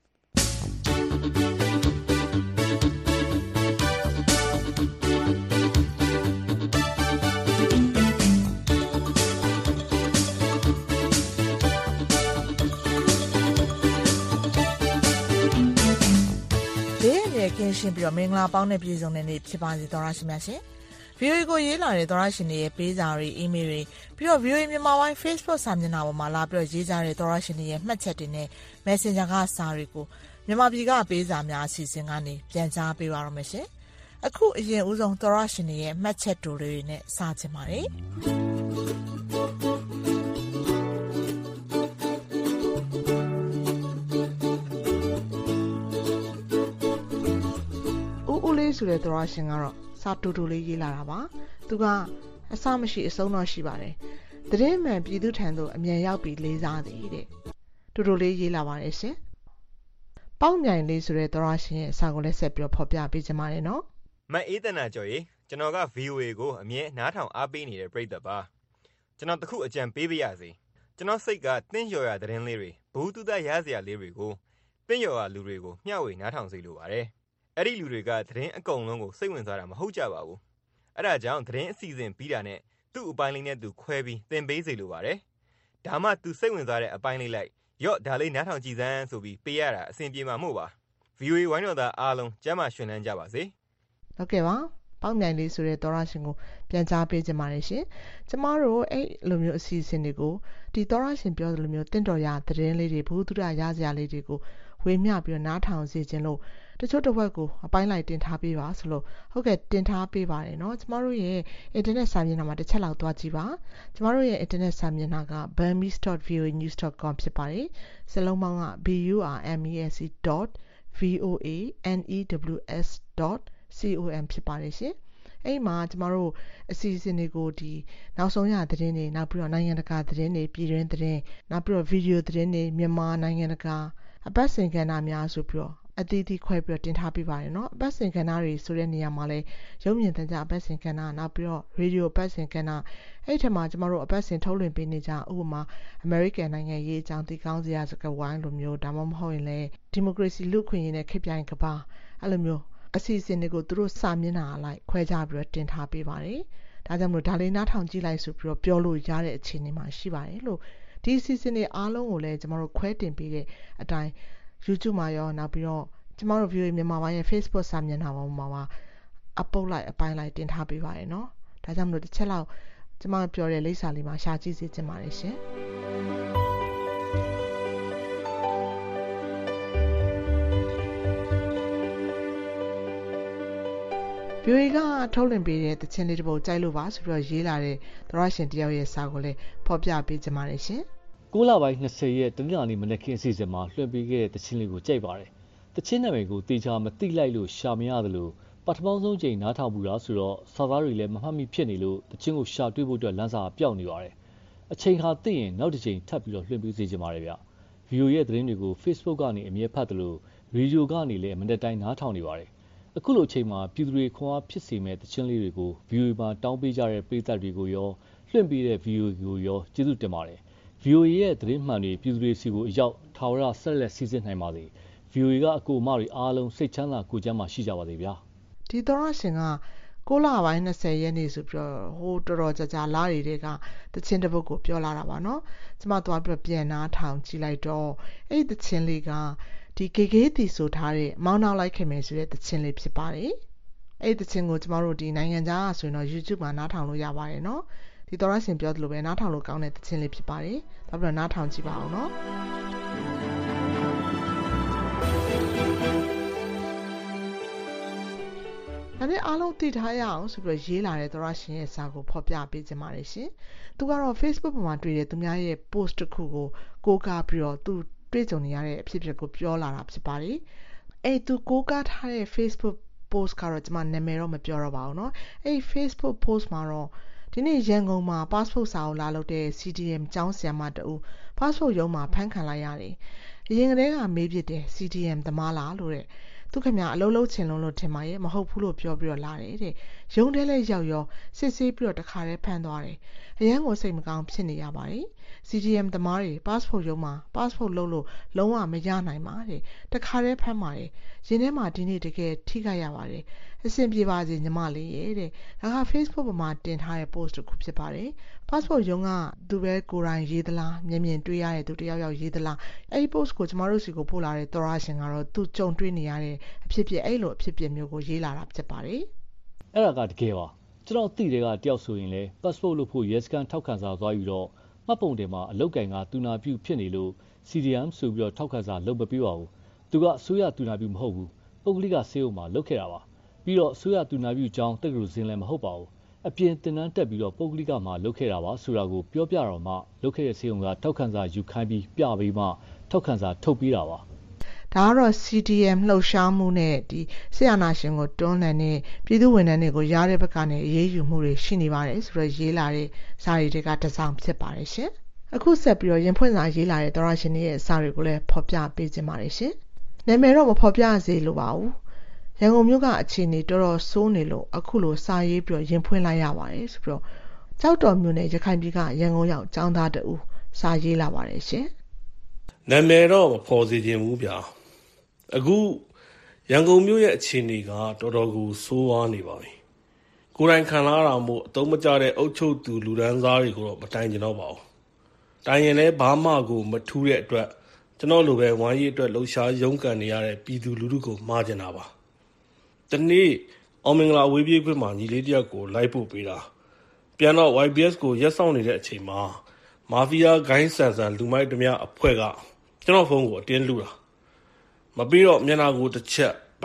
ကင်းရှင်းပြီးတော့မင်္ဂလာပေါင်းနဲ့ပြည့်စုံတဲ့နေ့ဖြစ်ပါစေသောရရှိမြတ်ရှင်။ VOA ကိုရေးလာတဲ့သောရရှင်တွေရဲ့ပေးစာတွေအီးမေးလ်တွေပြီးတော့ VOA မြန်မာပိုင်း Facebook စာမျက်နှာပေါ်မှာလာပြီးတော့ရေးကြတဲ့သောရရှင်တွေရဲ့မှတ်ချက်တွေနဲ့ Messenger ကစာတွေကိုမြန်မာပြည်ကပေးစာများအစီအစဉ်ကနေပြန်ကြားပေးပါရမရှင်။အခုအရင်ဦးဆုံးသောရရှင်တွေရဲ့မှတ်ချက်တွေနဲ့စချင်ပါတယ်။ဦးလေးဆိုတဲ့သောရရှင်ကတော့စာတူတူလေးရေးလာတာပါသူကအစမရှိအဆုံးတော့ရှိပါတယ်သတင်းမှန်ပြည်သူထံသို့အမြန်ရောက်ပြီးလေးစားသည်တဲ့တူတူလေးရေးလာပါတယ်ရှင်ပေါက်မြိုင်လေးဆိုတဲ့သောရရှင်ရဲ့စာကိုလည်းဆက်ပြီးဖော်ပြပေးကြပါမယ်နော်မအေးတနာကျော်ရေကျွန်တော်က VOA ကိုအမြဲနားထောင်အားပေးနေတဲ့ပရိသတ်ပါကျွန်တော်တခုအကြံပေးပါရစေကျွန်တော်စိတ်ကတင်းလျော်ရသတင်းလေးတွေဘူးတူတရစရာလေးတွေကိုတင်းလျော်ရလူတွေကိုမျှဝေနားထောင်စေလိုပါတယ်အဲ့ဒီလူတွေကသတင်းအကုန်လုံးကိုစိတ်ဝင်စားတာမဟုတ်ကြပါဘူးအဲ့ဒါကြောင့်သတင်းအစီအစဉ်ပြီးတာနဲ့သူ့အပိုင်းလေးနဲ့သူခွဲပြီးသင်ပေးစေလိုပါတယ်ဒါမှသူစိတ်ဝင်စားတဲ့အပိုင်းလေးလိုက်ရော့ဒါလေးနားထောင်ကြည့်စမ်းဆိုပြီးပေးရတာအဆင်ပြေမှာမို့ပါ VOA ဝိုင်းတော်သားအားလုံးကျမ်းမာရှင်လန်းကြပါစေဟုတ်ကဲ့ပါပေါက်မြိုင်လေးဆိုတဲ့သောရရှင်ကိုပြန်ကြားပေးကြပါရရှင်ကျမတို့အဲ့လိုမျိုးအစီအစဉ်တွေကိုဒီသောရရှင်ပြောသလိုမျိုးတင့်တော်ရသတင်းလေးတွေဘူးတူရရစရာလေးတွေကိုဝေမျှပြီးတော့နားထောင်စေခြင်းလို့တချို့တစ်ဝက်ကိုအပိုင်းလိုက်တင်ထားပေးပါဆိုလို့ဟုတ်ကဲ့တင်ထားပေးပါတယ်နော်ကျမတို့ရဲ့ internet စာမျက်နှာမှာတစ်ချက်လောက်သွားကြည့်ပါကျမတို့ရဲ့ internet စာမျက်နှာက burmese.voanews.com ဖြစ်ပါတယ်စလုံးပေါင်းက burmese.voanews.com ဖြစ်ပါတယ်ရှင်အဲ့မှာကျမတို့အစီအစဉ်တွေကိုဒီနောက်ဆုံးရသတင်းတွေနောက်ပြီးတော့နိုင်ငံတကာသတင်းတွေပြည်တွင်းသတင်းနောက်ပြီးတော့ဗီဒီယိုသတင်းတွေမြန်မာနိုင်ငံတကာအပတ်စဉ်ကဏ္ဍများဆိုပြီးတော့အသီးသီးခွဲပြီးတော့တင်ထားပေးပါတယ်နော်အပတ်စဉ်ကဏ္ဍတွေဆိုတဲ့နေရာမှာလဲရုပ်မြင်သံကြားအပတ်စဉ်ကဏ္ဍနောက်ပြီးတော့ရေဒီယိုအပတ်စဉ်ကဏ္ဍအဲ့ထက်မှာကျမတို့အပတ်စဉ်ထုတ်လွှင့်ပေးနေကြဥပမာ American နိုင်ငံရေးအကြောင်းသိကောင်းစရာစကားဝိုင်းလိုမျိုးဒါမှမဟုတ်ရင်လဲဒီမိုကရေစီလူ့အခွင့်အရေးနဲ့ခေတ်ပြိုင်ကမ္ဘာအဲ့လိုမျိုးအစီအစဉ်တွေကိုသူတို့စာမျက်နှာအလိုက်ခွဲခြားပြီးတော့တင်ထားပေးပါတယ်ဒါကြောင့်မလို့ဒါလေးနားထောင်ကြည့်လိုက်ဆိုပြီးတော့ပြောလို့ရတဲ့အခြေအနေမှာရှိပါတယ်လို့ဒီအစီအစဉ်တွေအားလုံးကိုလည်းကျမတို့ခွဲတင်ပေးတဲ့အတိုင်း YouTube မှာရောနောက်ပြီးတော့ကျမတို့ VOA မြန်မာပိုင်းရဲ့ Facebook စာမျက်နှာပေါ်မှာအပုတ်လိုက်အပိုင်းလိုက်တင်ထားပေးပါတယ်နော်ဒါကြောင့်မလို့တစ်ချက်လောက်ကျမပြောတဲ့လိပ်စာလေးမှာရှာကြည့်စေချင်ပါတယ်ရှင်VOA ကထုတ်လွှင့်ပေးတဲ့သချင်းလေးတစ်ပုဒ်ကြိုက်လို့ပါဆိုပြီးတော့ရေးလာတဲ့သရရှင်တယောက်ရဲ့စာကိုလည်းဖော်ပြပေးကြပါတယ်ရှင် 9 လပိုင်း 20 ရက်တနင်္လာနေ့မနက်ခင်းအစီအစဉ်မှာလွှင့်ပေးခဲ့တဲ့သချင်းလေးကိုကြိုက်ပါတယ်သချင်းနာမည်ကိုတေချာမသိလိုက်လို့ရှာမရတယ်လို့ပထမဆုံးချိန်နားထောင်မှုလားဆိုတော့စာသားတွေလည်းမမှတ်မိဖြစ်နေလို့သချင်းကိုရှာတွေ့ဖို့အတွက်လမ်းစာပျောက်နေပါတယ်အချိန်ဟာသိရင်နောက်တစ်ချိန်ထပ်ပြီးတော့လွှင့်ပေးစေချင်ပါတယ်ဗျဗီဒီယိုရဲ့သတင်းတွေကို Facebook ကနေအမြဲဖတ်တယ်လို့ရေဒီယိုကနေလည်းမနေ့တိုင်းနားထောင်နေပါတယ်အခုလိုအချိန်မှာပြည်သူတွေခွန်အားဖြစ်စေမဲ့သချင်းလေးတွေကို VOA မှာတောင်းပေးကြတဲ့ပရိသတ်တွေကိုရောလွှင့်ပေးတဲ့ VOA ကိုရောကျေးဇူးတင်ပါတယ် VOA ရဲ့သတင်းမှန်တွေပြည်သူတွေစီကိုအရောက်ထာဝရဆက်လက်စီစဉ်နိုင်ပါစေ VOA ကအကူအမတွေအားလုံးစိတ်ချမ်းသာကိုယ်ကျန်းမာရှိကြပါစေဗျာဒီသရရှင်က9 လပိုင်း 20 ရက်နေ့ဆိုပြီးတော့ဟိုတော်တော်ကြာလာတွေကတချင်းတစ်ပုဒ်ကိုပြောလာတာပါနော်ကျမသွားပြီးပြန်နားထောင်ကြည့်လိုက်တော့အဲ့ဒီတချင်းလေးကဒီဂေဂေးတီဆိုထားတဲ့မောင်းနှောက်လိုက်ခင်မယ်ဆိုတဲ့တချင်းလေးဖြစ်ပါတယ်အဲ့ဒီတချင်းကိုကျမတို့ဒီနိုင်ငံခြားဆိုရင်တော့ YouTube မှာနားထောင်လို့ရပါတယ်နော်ဒီသရရှင်ပြောသလိုပဲနားထောင်လို့ကောင်းတဲ့တချင်းလေးဖြစ်ပါတယ်နောက်ပြီးတော့နားထောင်ကြည့်ပါအောင်နော်ဒါနဲ့အားလုံးသိထားရအောင်ဆိုပြီးရေးလာတဲ့သရရှင်ရဲ့စာကိုဖော်ပြပေးခြင်းပါတယ်ရှင်သူကတော့ Facebook ပေါ်မှာတွေ့တဲ့သူများရဲ့ post တစ်ခုကိုကိုးကားပြီးတော့သူတွေ့ကြုံနေရတဲ့အဖြစ်အပျက်ကိုပြောလာတာဖြစ်ပါတယ်အဲ့သူကိုးကားထားတဲ့ Facebook post ကတော့ကျွန်မနာမည်တော့မပြောတော့ပါဘူးเนาะအဲ့ Facebook post မှာတော့ဒီနေ့ရန်ကုန်မှာ passport စာအုပ်လာလုပ်တဲ့ CDM ကျောင်းဆရာမတဦး passport ရုံးမှာဖမ်းခံလိုက်ရတယ်အရင်ကတည်းကမေးဖြစ်တယ် CDM သမားလားလို့တဲ့သူခင်ဗျာအလုံးလုံးချင်လုံးလို့ထင်ပါရဲ့မဟုတ်ဘူးလို့ပြောပြီးတော့လာတယ်တဲ့ရုံးထဲလဲရောက်ရောစစ်ဆေးပြီးတော့တခါတည်းဖမ်းသွားတယ်အရန်ကိုစိတ်မကောင်းဖြစ်နေရပါတယ် CDM သမားတွေ passport ရုံးမှာ passport လုပ်လို့လုံးဝမရနိုင်ပါတဲ့တခါတည်းဖမ်းပါတယ်ရင်ထဲမှာဒီနေ့တကယ်ထိခိုက်ရပါတယ်အဆင်ပြေပါစေညီမလေးရဲ့တဲ့ဒါက Facebook ပေါ်မှာတင်ထားတဲ့ post တစ်ခုဖြစ်ပါတယ် passport ရုံးကသူပဲကိုယ်တိုင်ရေးသလားမျက်မြင်တွေ့ရတဲ့သူတယောက်ယောက်ရေးသလားအဲ့ဒီ post ကိုကျမတို့စီကိုပို့လာတဲ့သောရရှင်ကတော့သူကြုံတွေ့နေရတဲ့အဖြစ်ပြက်အဲ့လိုအဖြစ်ပြက်မျိုးကိုရေးလာတာဖြစ်ပါတယ်အဲ့ဒါကတကယ်ပါကျွန်တော်သိတဲ့ကတယောက်ဆိုရင်လေ passport လုပ်ဖို့ရဲစခန်းထောက်ခံစာသွားယူတော့မှတ်ပုံတင်မှာအလုတ်ကင်ကတူနာပြုဖြစ်နေလို့ CDM ဆိုပြီးတော့ထောက်ခံစာလုပ်မပေးပါဘူးသူကအစိုးရတူနာပြုမဟုတ်ဘူးပုဂ္ဂလိကဆေးရုံမှာလုပ်ခဲ့တာပါပြီးတော့အစိုးရတူနာပြုကျောင်းတက္ကသိုလ်စင်းလည်းမဟုတ်ပါဘူးအပြင်တင်တန်းတက်ပြီးတော့ပုဂ္ဂလိကမှာလုပ်ခဲ့တာပါဆိုတာကိုပြောပြတော့မှလုပ်ခဲ့တဲ့ဆေးရုံကထောက်ခံစာယူခိုင်းပြီးပြပေးမှထောက်ခံစာထုတ်ပေးတာပါဒါကတော့ CDM လှုပ်ရှားမှုနဲ့ဒီဆရာနာရှင်ကိုတွန်းလှန်တဲ့ပြည်သူဝန်ထမ်းတွေကိုရတဲ့ဘက်ကနေအရေးယူမှုတွေရှိနေပါတယ်ဆိုတော့ရေးလာတဲ့စာရီတွေကတစ်စောင်ဖြစ်ပါတယ်ရှင်အခုဆက်ပြီးတော့ရင်ဖွင့်စာရေးလာတဲ့သောရရှင်ရဲ့စာတွေကိုလည်းဖော်ပြပေးခြင်းပါတယ်ရှင်နာမည်တော့မဖော်ပြစေလိုပါဘူးရန်ကုန်မြို့ကအခြေအနေတော်တော်ဆိုးနေလို့အခုလိုစာရေးပြီးတော့ရင်ဖွင့်လိုက်ရပါတယ်ဆိုပြီးတော့ကြောက်တော်မြို့နယ်ရခိုင်ပြည်ကရန်ကုန်ရောက်ကျောင်းသားတဦးစာရေးလာပါတယ်ရှင်နာမည်တော့မဖော်စေချင်ဘူးဗျာအခုရန်ကုန်မြို့ရဲ့အခြေအနေကတော်တော်ကိုဆိုးဝါးနေပါပြီကိုယ်တိုင်ခံလာတာမို့အသုံးမကျတဲ့အုပ်ချုပ်သူလူဒန်းစားတွေကိုတော့မတိုင်ကျင်တော့ပါဘူးတိုင်ရင်လည်းဘာမှကိုမထူးတဲ့အတွက်ကျွန်တော်လိုပဲဝိုင်းရေးအတွက်လှုပ်ရှားရုန်းကန်နေရတဲ့ပြည်သူလူထုကိုမှားကျင်တာပါဒီနေ့အောင်မင်္ဂလာဝေးပြေးခွင့်မှာညီလေးတယောက်ကိုလိုက်ပို့ပေးတာပြန်တော့ YBS ကိုရက်ဆောင်နေတဲ့အချိန်မှာမာဖီးယားဂိုင်းဆန်ဆန်လူမိုက်ဓမြအဖွဲ့ကကျွန်တော်ဖုန်းကိုအတင်းလူတာမပြီးတော့မျက်နှာကိုတစ်ချက်ဗ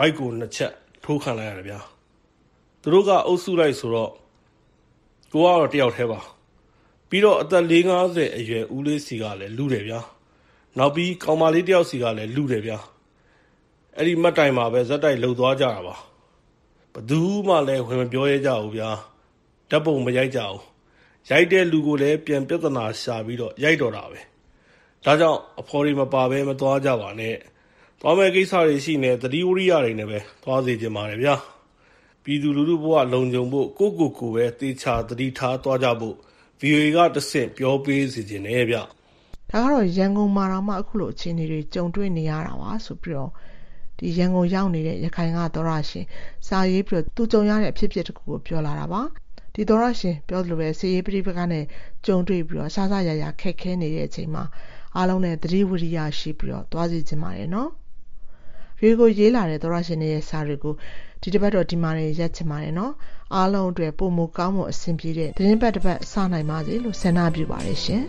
ဘိုက်ကို2ချက်ထိုးခံလိုက်ရတယ်ဗျာသူတို့ကအုပ်စုလိုက်ဆိုတော့ကိုကတော့တယောက်တည်းပါပြီးတော့အသက်50အရွယ်ဦးလေးစီကလည်းလူတယ်ဗျာနောက်ပြီးကောင်မလေးတယောက်စီကလည်းလူတယ်ဗျာအဲ့ဒီမတ်တိုင်မှာပဲဇက်တိုက်လှုပ်သွားကြတာပါဘသူမှလည်းဝင်မပြောရကြဘူးဗျာဓာတ်ပုံမရိုက်ကြဘူးရိုက်တဲ့လူကိုလည်းပြန်ပြဿနာရှာပြီးတော့ရိုက်တော့တာပဲဒါကြောင့်အဖော်တွေမပါဘဲမသွားကြပါနဲ့သွားမဲ့ကိစ္စတွေရှိနေသတိဝရိယတွေနဲ့ပဲသွားစေချင်ပါတယ်ဗျာပြည်သူလူထုဘဝလုံခြုံဖို့ကိုပဲတေချာသတိထားသွားကြဖို့ VOA ကတဆင့်ပြောပေးစီခြင်းနဲ့ဗျဒါကတော့ရန်ကုန်မှာတော့မှအခုလိုအခြေအနေတွေကြုံတွေ့နေရတာပါဆိုပြီးတော့ဒီရန်ကုန်ရောက်နေတဲ့ရခိုင်ကသောရရှင်စာရေးပြီးတော့သူကြုံရတဲ့အဖြစ်အပျက်တစ်ခုကိုပြောလာတာပါဒီသောရရှင်ပြောသလိုပဲစီရေးပရိပကနဲ့ကြုံတွေ့ပြီးတော့ဆဆရခက်ခဲနေတဲ့အချိန်မှာအားလုံးနဲ့သတိဝိရိယရှိပြီးတော့သွားစီခြင်းပါတယ်နော်ဒီကိုရေးလာတဲ့သောရရှင်ရဲ့စာတွေကိုဒီတစ်ပတ်တော့ဒီမှာနေရက်ချင်ပါတယ်နော်အားလုံးအတွက်ပုံမကောင်းမှုအဆင်ပြေတဲ့သတင်းပတ်တစ်ပတ်စနိုင်ပါစေလို့ဆန္ဒပြုပါတယ်ရှင်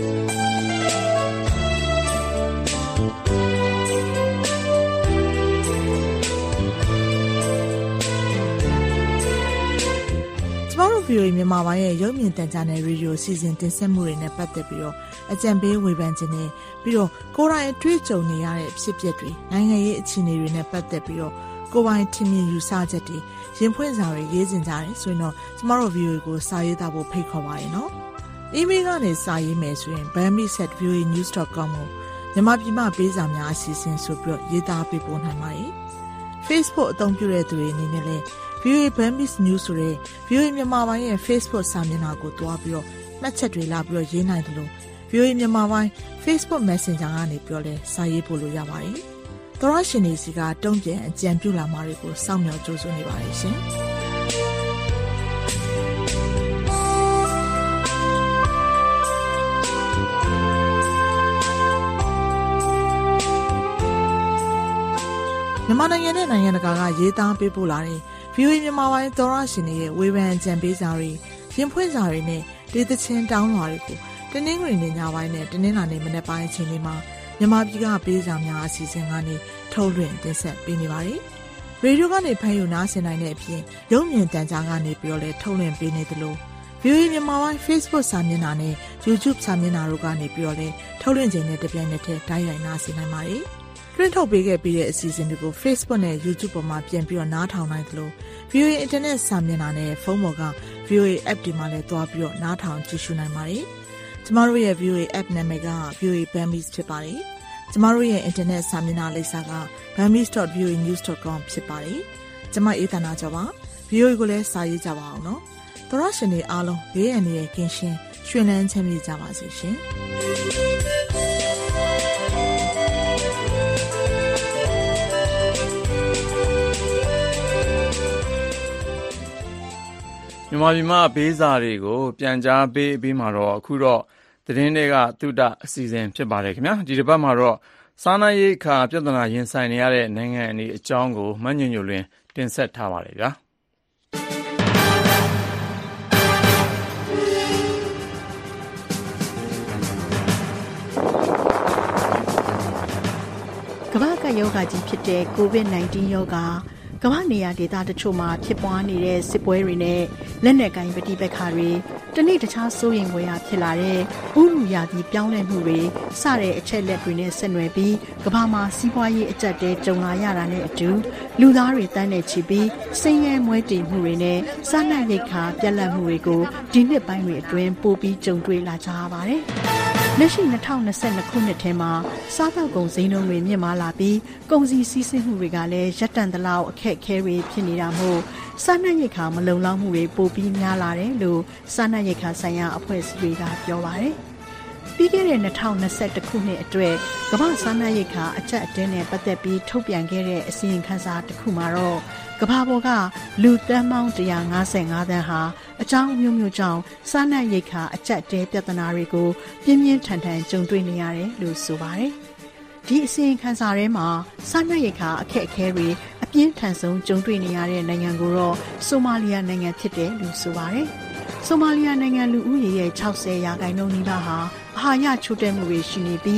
ကျမတို့ VOA မြန်မာပိုင်းရဲ့ရုပ်မြင်သံကြားနယ်ရေဒီယိုစီစဉ်တင်ဆက်မှုတွေနဲ့ပတ်သက်ပြီးတော့အကြံပေးဝေဖန်ခြင်းနဲ့ပြီးတော့ကိုယ်တိုင်အတွေ့အကြုံနေရတဲ့ဖြစ်ပျက်တွေနိုင်ငံရေးအခြေအနေတွေနဲ့ပတ်သက်ပြီးတော့ကိုယ်ပိုင်ထင်မြင်ယူဆချက်တွေရင်ဖွင့်စာတွေရေးစင်ကြတယ်ဆိုရင်တော့ကျမတို့ VOA ကိုစာရေးသားဖို့ဖိတ်ခေါ်ပါတယ်နော်။ email ကနေစာရေးမယ်ဆိုရင် bami@voanews.com ကိုမြန်မာပြည်မှာပေးစာများအစီအစဉ်ဆိုပြီးရေးသားပေးပို့နိုင်ပါတယ်။ Facebook အသုံးပြုတဲ့သူတွေအနေနဲ့လည်း VOA Bami News ဆိုတဲ့ VOA မြန်မာပိုင်းရဲ့ Facebook စာမျက်နှာကိုတွားပြီးတော့မှတ်ချက်တွေလာပြီးတော့ရေးနိုင်တယ်လို့ VOA မြန်မာပိုင်း Facebook Messenger ကနေပြောလဲစာရေးပို့လို့ရပါတယ်။သောရရှင်တွေစီကတုံ့ပြန်အကြံပြုလာမှာတွေကိုစောင့်မျှော်ကြိုးစွနေပါတယ်ရှင်။မြန်မာနိုင်ငံနဲ့နိုင်ငံတကာကရေးသားပေးပို့လာတဲ့ VOA မြန်မာပိုင်းသောရရှင်တွေရဲ့ဝေဖန်အကြံပေးစာတွေရင်ဖွင့်စာတွေနဲ့ဒေသချင်းတောင်းလွှာတွေကိုတနင်္ဂနွေနေ့ညပိုင်းနဲ့တနင်္လာနေ့မနက်ပိုင်းအချိန်တွေမှာမြန်မာပြည်ကပေးစာများအစီအစဉ်ကနေထုတ်လွှင့်တင်ဆက်ပေးနေပါတယ်။ရေဒီယိုကနေဖမ်းယူနားဆင်နိုင်တဲ့အပြင်ရုပ်မြင်သံကြားကနေပြီးတော့လည်းထုတ်လွှင့်ပေးနေသလို VOA မြန်မာပိုင်း Facebook စာမျက်နှာနဲ့ YouTube စာမျက်နှာတို့ကနေပြီးတော့လည်းထုတ်လွှင့်ခြင်းနဲ့တပြိုင်နက်တည်းတိုက်ရိုက်နားဆင်နိုင်ပါတယ်။လွှင့်ထုတ်ပေးခဲ့ပြီးတဲ့အစီအစဉ်တွေကို Facebook နဲ့ YouTube ပေါ်မှာပြန်ပြီးတော့နားထောင်နိုင်သလို VOA Internet စာမျက်နှာနဲ့ဖုန်းပေါ်က VOA App ဒီမှာလည်းတွားပြီးတော့နားထောင်ကြည့်ရှုနိုင်ပါတယ်။ကျမတို့ရဲ့ VOA App နာမည်က VOA Bambis ဖြစ်ပါတယ်။ကျမတို့ရဲ့ Internet စာမျက်နှာလိပ်စာက bambis.voanews.com ဖြစ်ပါတယ်။ကျမအေးသနာကျော်ပါ။ VOA ကိုလည်းစာရေးကြပါအောင်နော်။သောရရှင်တွေအားလုံးဘေးအန္တရာယ်ကင်းရှင်းရွှင်လန်းချမ်းမြေ့ကြပါစေရှင်။မြန်မာပြည်မှာဘေးစာတွေကိုပြန်ကြားပေးမှာတော့အခုတော့သတင်းတွေကသုတအစီအစဉ်ဖြစ်ပါတယ်ခင်ဗျာဒီတစ်ပတ်မှာတော့စားနပ်ရိက္ခာပြဿနာရင်ဆိုင်နေရတဲ့နိုင်ငံအကြောင်းကိုမညွန့်ညွန့်လွင်တင်ဆက်ထားပါတယ်ဗျာကမ္ဘာ့ကပ်ရောဂါကြီးဖြစ်တဲ့ COVID-19 ရောဂါကမ္ဘာနေရာဒေသတချို့မှာဖြစ်ပွားနေတဲ့စစ်ပွဲတွေနဲ့လက်နက်ကိုင်ပဋိပက္ခတွေတနေ့တခြားစိုးရိမ်ဖွယ်ရာဖြစ်လာတဲ့ဥရုရာသီပြောင်းလဲမှုတွေစတဲ့အချက်လက်တွေနဲ့ဆက်နွယ်ပြီးကမ္ဘာမှာစီးပွားရေးအကျပ်တဲကြုံလာရတာနဲ့အတူလူသားတွေတန်းနေချီပြီးဆင်းရဲမွဲတေမှုတွေနဲ့စားနပ်ရိက္ခာပြတ်လတ်မှုတွေကိုဒီနှစ်ပိုင်းတွေအတွင်းပိုပြီးကြုံတွေ့လာကြရပါတယ်လက်ရှိ2022ခုနှစ်ထဲမှာစားသောက်ကုန်ဈေးနှုန်းတွေမြင့်မားလာပြီးကုန်စည်စီးဆင်းမှုတွေကလည်းရပ်တန့်သလောက်အခက်အခဲတွေဖြစ်နေတာမို့စားနပ်ရိက္ခာမလုံလောက်မှုတွေပိုပြီးများလာတယ်လို့စားနပ်ရိက္ခာဆိုင်ရာအဖွဲ့အစည်းတွေကပြောပါတယ်။ပြီးခဲ့တဲ့2021ခုနှစ်အတွက်ကမ္ဘာစားနပ်ရိက္ခာအကျပ်အတည်းနဲ့ပတ်သက်ပြီးထုတ်ပြန်ခဲ့တဲ့အစီရင်ခံစာတစ်ခုမှာတော့ကမ္ဘာပေါ်ကလူသန်းပေါင်း155သန်းဟာအကြောင်းမျိုးမျိုးကြောင့်စားနပ်ရိက္ခာအကျပ်တဲပြဿနာတွေကိုပြင်းပြင်းထန်ထန်ကြုံတွေ့နေရတယ်လို့ဆိုပါတယ်။ဒီအစီရင်ခံစာထဲမှာစားနပ်ရိက္ခာအခက်အခဲတွေအပြင်းထန်ဆုံးကြုံတွေ့နေရတဲ့နိုင်ငံကိုတော့ဆိုမာလီယာနိုင်ငံဖြစ်တယ်လို့ဆိုပါတယ်။ဆိုမာလီယာနိုင်ငံလူဦးရေရဲ့60%နီးပါးဟာအာဟာရချို့တဲ့မှုတွေရှိနေပြီး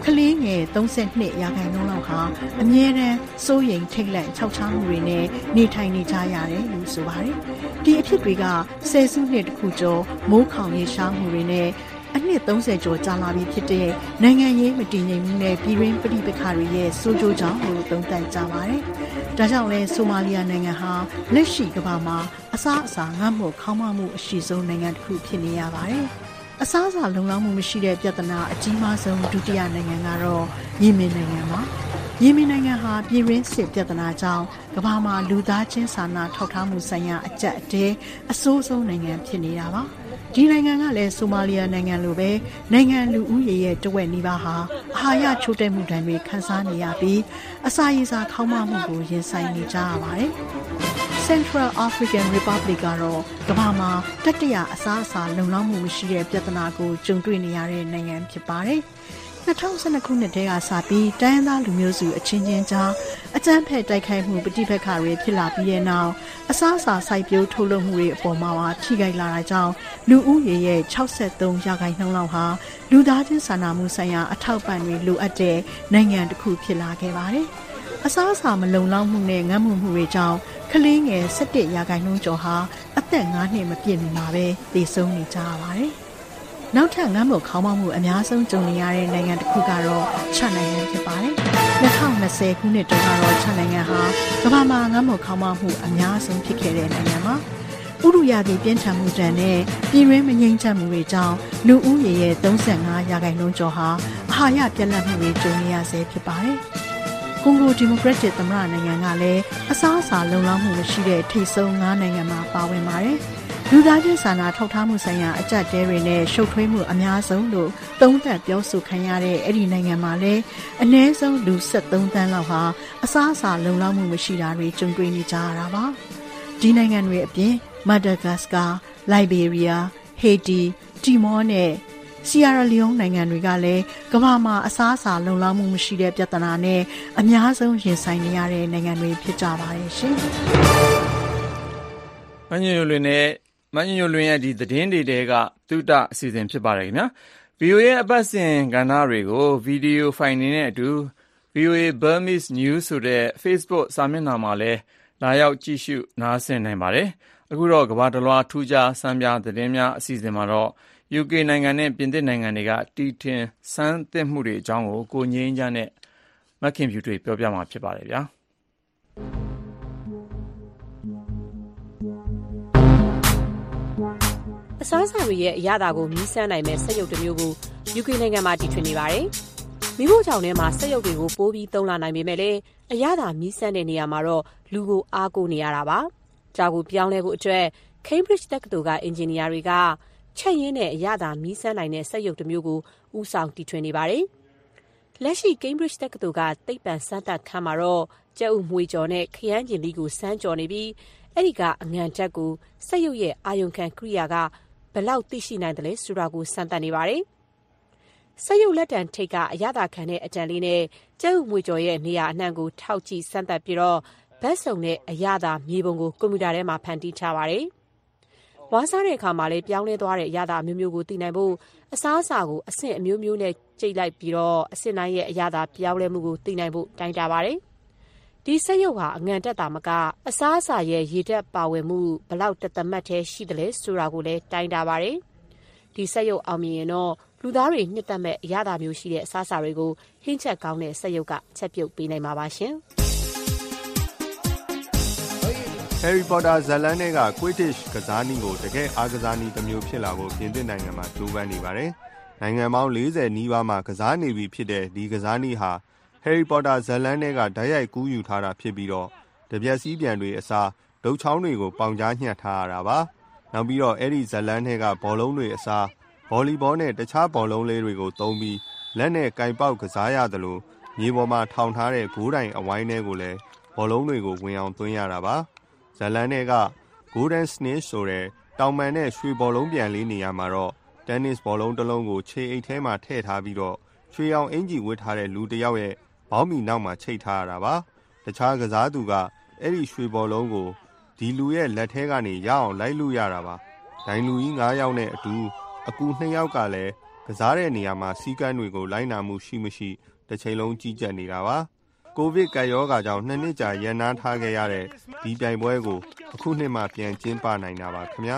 ကလေးငယ်32ရာခိုင်နှုန်းလောက်ဟာအမြဲတမ်းစိုးရိမ်ထိတ်လန့်ခြောက်ခြားမှုတွေနဲ့နေထိုင်နေကြရတယ်လို့ဆိုပါတယ်။ဒီအဖြစ်တွေကဆယ်စုနှစ်တစ်ခုကျော်မိုးခေါင်ရေရှားမှုတွေနဲ့အနှစ်30ကျော်ကြာလာပြီဖြစ်တဲ့နိုင်ငံရေးမတည်ငြိမ်မှုနဲ့ပြည်တွင်းပဋိပက္ခတွေရဲ့ဆိုးကျိုးကြောင့်လို့သုံးသပ်ကြပါတယ်။ဒါကြောင့်လဲဆိုမာလီယာနိုင်ငံဟာလက်ရှိကမ္ဘာမှာအစားအစာငတ်မွတ်ခေါင်းမမှုအရှိဆုံးနိုင်ငံတစ်ခုဖြစ်နေရပါတယ်။အစားအစာလုံလောက်မှုမရှိတဲ့ပြဿနာအကြီးမားဆုံးဒုတိယနိုင်ငံကတော့ယီမင်နိုင်ငံပါ။ယီမင်နိုင်ငံဟာပြည်တွင်းစစ်ပြဿနာကြောင့်ကမ္ဘာမှာလူသားချင်းစာနာထောက်ထားမှုဆိုင်ရာအကျပ်အတည်းအဆိုးဆုံးနိုင်ငံဖြစ်နေတာပါ။ဒီနိုင်ငံကလည်းဆိုမာလီယာနိုင်ငံလိုပဲနိုင်ငံလူဦးရေရဲ့တဝက်နီးပါးဟာအာဟာရချို့တဲ့မှုဒဏ်တွေခံစားနေရပြီးအစာရေစာခေါင်းမမှုကိုရင်ဆိုင်နေကြရပါတယ်။ Central African Republic ကတော့ကမ္ဘာမှာတတိယအစားအစာလုံလောက်မှုမရှိတဲ့ပြဿနာကိုကြုံတွေ့နေရတဲ့နိုင်ငံဖြစ်ပါတယ်။2012ခုနှစ်တည်းကစပြီးတိုင်းရင်းသားလူမျိုးစုအချင်းချင်းကြားအကြမ်းဖက်တိုက်ခိုက်မှုပဋိပက္ခတွေဖြစ်လာပြီးတဲ့နောက်အစားအစာစိုက်ပျိုးထုတ်လုပ်မှုတွေအပေါ်မှာထိခိုက်လာတာကြောင့်လူဦးရေရဲ့63%လောက်ဟာလူသားချင်းစာနာမှုဆိုင်ရာအထောက်ပံ့တွေလိုအပ်တဲ့နိုင်ငံတစ်ခုဖြစ်လာခဲ့ပါတယ်။အစားအစာမလုံလောက်မှုနဲ့ငတ်မွတ်မှုတွေကြောင့်ကလေးငယ်17%ကျော်ဟာအသက်9နှစ်မပြည့်မီမှာပဲသေဆုံးနေကြရပါတယ်။နောက်ထပ်ငတ်မွတ်ခေါင်းမမှုအများဆုံးကြုံနေရတဲ့နိုင်ငံတစ်ခုကတော့ချတ်နိုင်ငံဖြစ်ပါတယ်။2020ခုနှစ်တုန်းကတော့ချတ်နိုင်ငံဟာကမ္ဘာမှာငတ်မွတ်ခေါင်းမမှုအများဆုံးဖြစ်ခဲ့တဲ့နိုင်ငံပါ။ဥရုရာသီပြင်းထန်မှုတန်နဲ့ပြည်တွင်းမငြိမ်သက်မှုတွေကြောင့်လူဦးရေရဲ့35%ကျော်ဟာအာဟာရပြတ်လတ်မှုတွေကြုံနေရဆဲဖြစ်ပါတယ်။ကွန်ဂိုဒီမိုကရက်တစ်သမ္မတနိုင်ငံကလည်းအစားအစာလုံလောက်မှုမရှိတဲ့ထိပ်ဆုံး9နိုင်ငံမှာပါဝင်ပါတယ်။လူသားချင်းစာနာထောက်ထားမှုဆိုင်ရာအကျပ်တဲတွေနဲ့ရှုပ်ထွေးမှုအများဆုံးလို့သုံးသပ်ပြောဆိုခံရတဲ့အဲ့ဒီနိုင်ငံမှာလည်းအနည်းဆုံးလူ73သန်းလောက်ဟာအစားအစာလုံလောက်မှုမရှိတာတွေကြုံတွေ့နေကြရတာပါ။ဒီနိုင်ငံတွေအပြင်မဒါဂတ်စကာ၊လိုက်ဘေးရီးယား၊ဟေတီ၊တီမောနဲ့ဆီယာရာလီယိုနိုင်ငံတွေကလည်းကမ္ဘာမှာအစားအစာလုံလောက်မှုမရှိတဲ့ပြဿနာနဲ့အများဆုံးရင်ဆိုင်နေရတဲ့နိုင်ငံတွေဖြစ်ကြပါတယ်ရှင်။မညိုလွင်ရဲ့ဒီသတင်းတွေတဲကသုတအစီအစဉ်ဖြစ်ပါတယ်ခင်ဗျာ။ VOA ရဲ့အပတ်စဉ်ကဏ္ဍတွေကိုဗီဒီယိုဖိုင်တွေနဲ့အတူ VOA Burmese News ဆိုတဲ့ Facebook စာမျက်နှာမှာလည်းလာရောက်ကြည့်ရှုနားဆင်နိုင်ပါတယ်။အခုတော့ကမ္ဘာတစ်လွှားထူးခြားစမ်းပြသတင်းများအစီအစဉ်မှာတော့ UK နိုင်ငံနဲ့ပြင်သစ်နိုင်ငံတွေကတီထွင်ဆန်းသစ်မှုတွေအကြောင်းကိုငြိမ်းချမ်းနဲ့မခင်ဖြူတွေပြောပြမှာဖြစ်ပါတယ်ဗျာ။အစားအစာတွေရဲ့အရသာကိုမြည်ဆန်းနိုင်မဲ့စက်ရုပ်တစ်မျိုးကို UK နိုင်ငံမှာတီထွင်နေပါတယ်။မိဖို့ကြောင့်ထဲမှာစက်ရုပ်တွေကိုပိုးပြီးသုံးလာနိုင်ပေမဲ့လည်းအရသာမြည်ဆန်းတဲ့နေရာမှာတော့လူကိုအားကိုးနေရတာပါ။ကြောက်ကိုပြောင်းလဲဖို့အတွက် Cambridge တက္ကသိုလ်ကအင်ဂျင်နီယာတွေကချက်ရင်းနဲ့အရသာမြည်ဆန်းနိုင်တဲ့စက်ရုပ်တစ်မျိုးကိုဦးဆောင်တီထွင်နေပါတယ်။လက်ရှိ Cambridge တက္ကသိုလ်ကသိပ္ပံစမ်းသပ်ခန်းမှာတော့ကြက်ဥမွှေးကြော်နဲ့ခရမ်းကျင်သီးကိုစမ်းကြော်နေပြီးအဲ့ဒီကအငံဓာတ်ကိုစက်ရုပ်ရဲ့အာယုံခံကိရိယာကဘယ်လောက်သိရှိနိုင်တယ်လဲဆိုတာကိုစမ်းသပ်နေပါတယ်။စက်ရုပ်လက်တံထိပ်ကအရသာခံတဲ့အတန်လေးနဲ့ကြက်ဥမွှေးကြော်ရဲ့နေရာအနှံ့ကိုထောက်ကြည့်စမ်းသပ်ပြီးတော့ဘတ်စုံနဲ့အရသာမြေပုံကိုကွန်ပျူတာထဲမှာဖန်တီးထားပါတယ်။ဝါးစားတဲ့အခါမှာလည်းပြောင်းလဲသွားတဲ့အရသာမျိုးမျိုးကိုသိနိုင်ဖို့အစားအစာကိုအဆင့်အမျိုးမျိုးနဲ့ကြိတ်လိုက်ပြီးတော့အဆင့်တိုင်းရဲ့အရသာပြောင်းလဲမှုကိုသိနိုင်ဖို့တိုင်းတာပါတယ်။ဒီစက်ရုပ်ဟာအငံတက်တာမကအစားအစာရဲ့ရေဓာတ်ပါဝင်မှုဘယ်လောက်တသမတ်ထဲရှိတယ်လဲဆိုတာကိုလည်းတိုင်းတာပါတယ်။ဒီစက်ရုပ်အောင်မြင်ရင်တော့လူသားတွေနှစ်သက်မဲ့အရသာမျိုးရှိတဲ့အစားအစာတွေကိုဟင်းချက်ကောင်းတဲ့စက်ရုပ်ကချက်ပြုတ်ပေးနိုင်မှာပါရှင်။ Harry Potter ဇာတ်လမ်းထဲက Quidditch ကစားနည်းကိုတကယ်အားကစားနည်းတစ်မျိုးဖြစ်လာဖို့ပြင်သစ်နိုင်ငံမှာကြိုးပမ်းနေပါတယ်။နိုင်ငံပေါင်း40နီးပါးမှာကစားနေပြီဖြစ်တဲ့ဒီကစားနည်းဟာHarry Potter ဇာတ်လမ်းထဲကဓာတ်ရိုက်ကူးယူထားတာဖြစ်ပြီးတော့တပြက်စီးပြန်တွေအစားဒုတ်ချောင်းတွေကိုပေါင်ကြားညှပ်ထားရတာပါ။နောက်ပြီးတော့အဲ့ဒီဇာတ်လမ်းထဲကဘောလုံးတွေအစားဘောလီဘောနဲ့တခြားဘောလုံးလေးတွေကိုသုံးပြီးလက်နဲ့ကင်ပေါက်ကစားရသလိုမြေပေါ်မှာထောင်ထားတဲ့ဂိုးတိုင်အဝိုင်းတွေကိုလည်းဘောလုံးတွေကိုဝင်အောင်သွင်းရတာပါ။ဇာတ်လမ်းထဲက Golden Snitch ဆိုတဲ့တောင်ပံနဲ့ရွှေဘောလုံးပြန်လေးနေရာမှာတော့တင်းနစ်ဘောလုံးတစ်လုံးကိုခြေအိတ်ထဲမှာထည့်ထားပြီးတော့ရွှေအောင်အင်ဂျီဝတ်ထားတဲ့လူတစ်ယောက်ရဲ့ဘောင်းမီနောက်မှာချိတ်ထားရတာပါတခြားကစားသူကအဲ့ဒီရွှေဘောလုံးကိုဒီလူရဲ့လက်ထဲကနေရအောင်လိုက်လို့ရတာပါဒိုင်လူကြီး9ယောက်နဲ့အတူအကူ2ယောက်ကလည်းကစားတဲ့နေရာမှာစီးကမ်းတွေကိုလိုက်နာမှုရှိမရှိတစ်ချိန်လုံးကြီးကြပ်နေတာပါကိုဗစ်ကပ်ရောဂါကြောင့်2နှစ်ကြာရန်နာထားခဲ့ရတဲ့ဒီပြိုင်ပွဲကိုအခုနှစ်မှပြန်ကျင်းပနိုင်တာပါခင်ဗျာ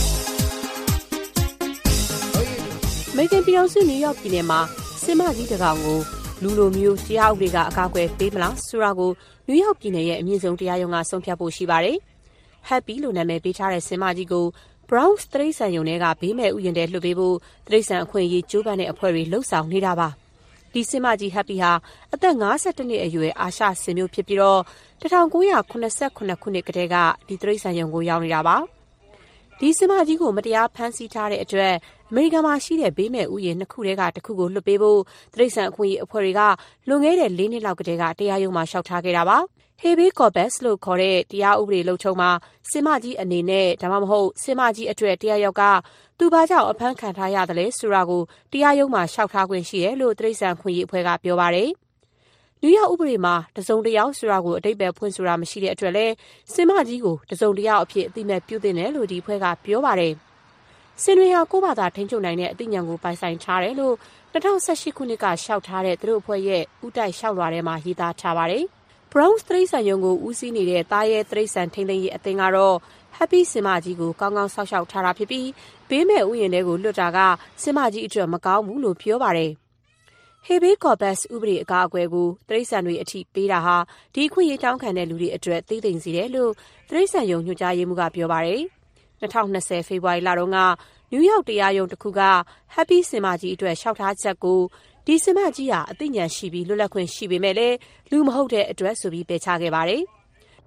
မေဂန်ပြည်တော်စုနယူးယောက်ပြည်နယ်မှာစင်မကြီးတကောင်ကိုလူလိုမျိုးတရားဥပဒေကအကာအကွယ်ပေးမလားဆိုတာကိုနယူးယောက်ပြည်နယ်ရဲ့အမြင့်ဆုံးတရားရုံးကဆုံးဖြတ်ဖို့ရှိပါတယ်။ Happy လို့နာမည်ပေးထားတဲ့စင်မကြီးကို Bronx တရိတ်ဆန်ရုံထဲကဘေးမဲ့ဥယျာဉ်ထဲလွှတ်ပေးဖို့တရိတ်ဆန်အခွင့်အရေးကြိုးပမ်းတဲ့အဖွဲ့တွေလှုပ်ဆောင်နေတာပါ။ဒီစင်မကြီး Happy ဟာအသက်52နှစ်အရွယ်အာရှစင်မျိုးဖြစ်ပြီးတော့1989ခုနှစ်ကတည်းကဒီတရိတ်ဆန်ရုံကိုရောက်နေတာပါ။ဒီစင်မကြီးကိုမတရားဖမ်းဆီးထားတဲ့အတွက်အမေရိကန်မှာရှိတဲ့ဘေးမဲ့ဥယျာဉ်2ခုထဲကတစ်ခုကိုလွှတ်ပေးဖို့တရိတ်ဆန်အခွင့်အရေးအဖွဲ့တွေကလွန်ခဲ့တဲ့4နှစ်လောက်ကတည်းကတရားရုံးမှာလျှောက်ထားခဲ့တာပါ။ Habeas Corpus လို့ခေါ်တဲ့တရားဥပဒေလုံခြုံမှာစင်မကြီးအနေနဲ့ဒါမှမဟုတ်စင်မကြီးအတွက်တရားရောက်ကသူဘာကြောင့်အဖမ်းခံထားရတယ်လဲဆိုတာကိုတရားရုံးမှာလျှောက်ထားခွင့်ရှိတယ်လို့တရိတ်ဆန်ခွင့်ရေးအဖွဲ့ကပြောပါတယ်။နယူးယောက်ဥပဒေမှာတစုံတယောက်ဆိုတာကိုအဓိပ္ပာယ်ဖွင့်ဆိုတာမရှိတဲ့အတွက်လဲစင်မကြီးကိုတစုံတယောက်အဖြစ်အသိအမှတ်ပြုသင့်တယ်လို့ဒီအဖွဲ့ကပြောပါတယ်။စင်တွေဟာကိုယ့်ဘာသာထိန်းချုပ်နိုင်တဲ့အသိဉာဏ်ကိုပိုင်ဆိုင်ထားတယ်လို့2018ခုနှစ်ကလျှောက်ထားတဲ့သူတို့အဖွဲ့ရဲ့ဥတိုက်လျှောက်လွှာထဲမှာရေးသားထားပါတယ်။ Bronx တရိတ်ဆန်ရုံကိုဦးစီးနေတဲ့သားရဲတရိတ်ဆန်ထိန်းသိမ်းရေးအသင်းကတော့ Happy စင်မကြီးကိုကောင်းကောင်းဆောက်ရှောက်ထားတာဖြစ်ပြီးဘေးမဲ့ဥယျာဉ်ထဲကိုလွှတ်တာကစင်မကြီးအတွက်မကောင်းဘူးလို့ပြောပါတယ်။ Habeas Corpus ဥပဒေအကာအကွယ်ကိုတရိတ်ဆန်တွေအထိပေးတာဟာဒီအခွင့်အရေးတောင်းခံတဲ့လူတွေအတွက်သိသိမ်စီတယ်လို့တရိတ်ဆန်ရုံညွှန်ကြားရေးမှူးကပြောပါတယ်။2020ဖေဖော်ဝါရီလတုန်းကနယူးယောက်တရားရုံးတစ်ခုက Happy စင်မကြီးအတွက်လျှောက်ထားချက်ကိုဒီစင်မကြီးဟာအသိဉာဏ်ရှိပြီးလွတ်လပ်ခွင့်ရှိပေမဲ့လည်းလူမဟုတ်တဲ့အတွက်ဆိုပြီးပယ်ချခဲ့ပါတယ်။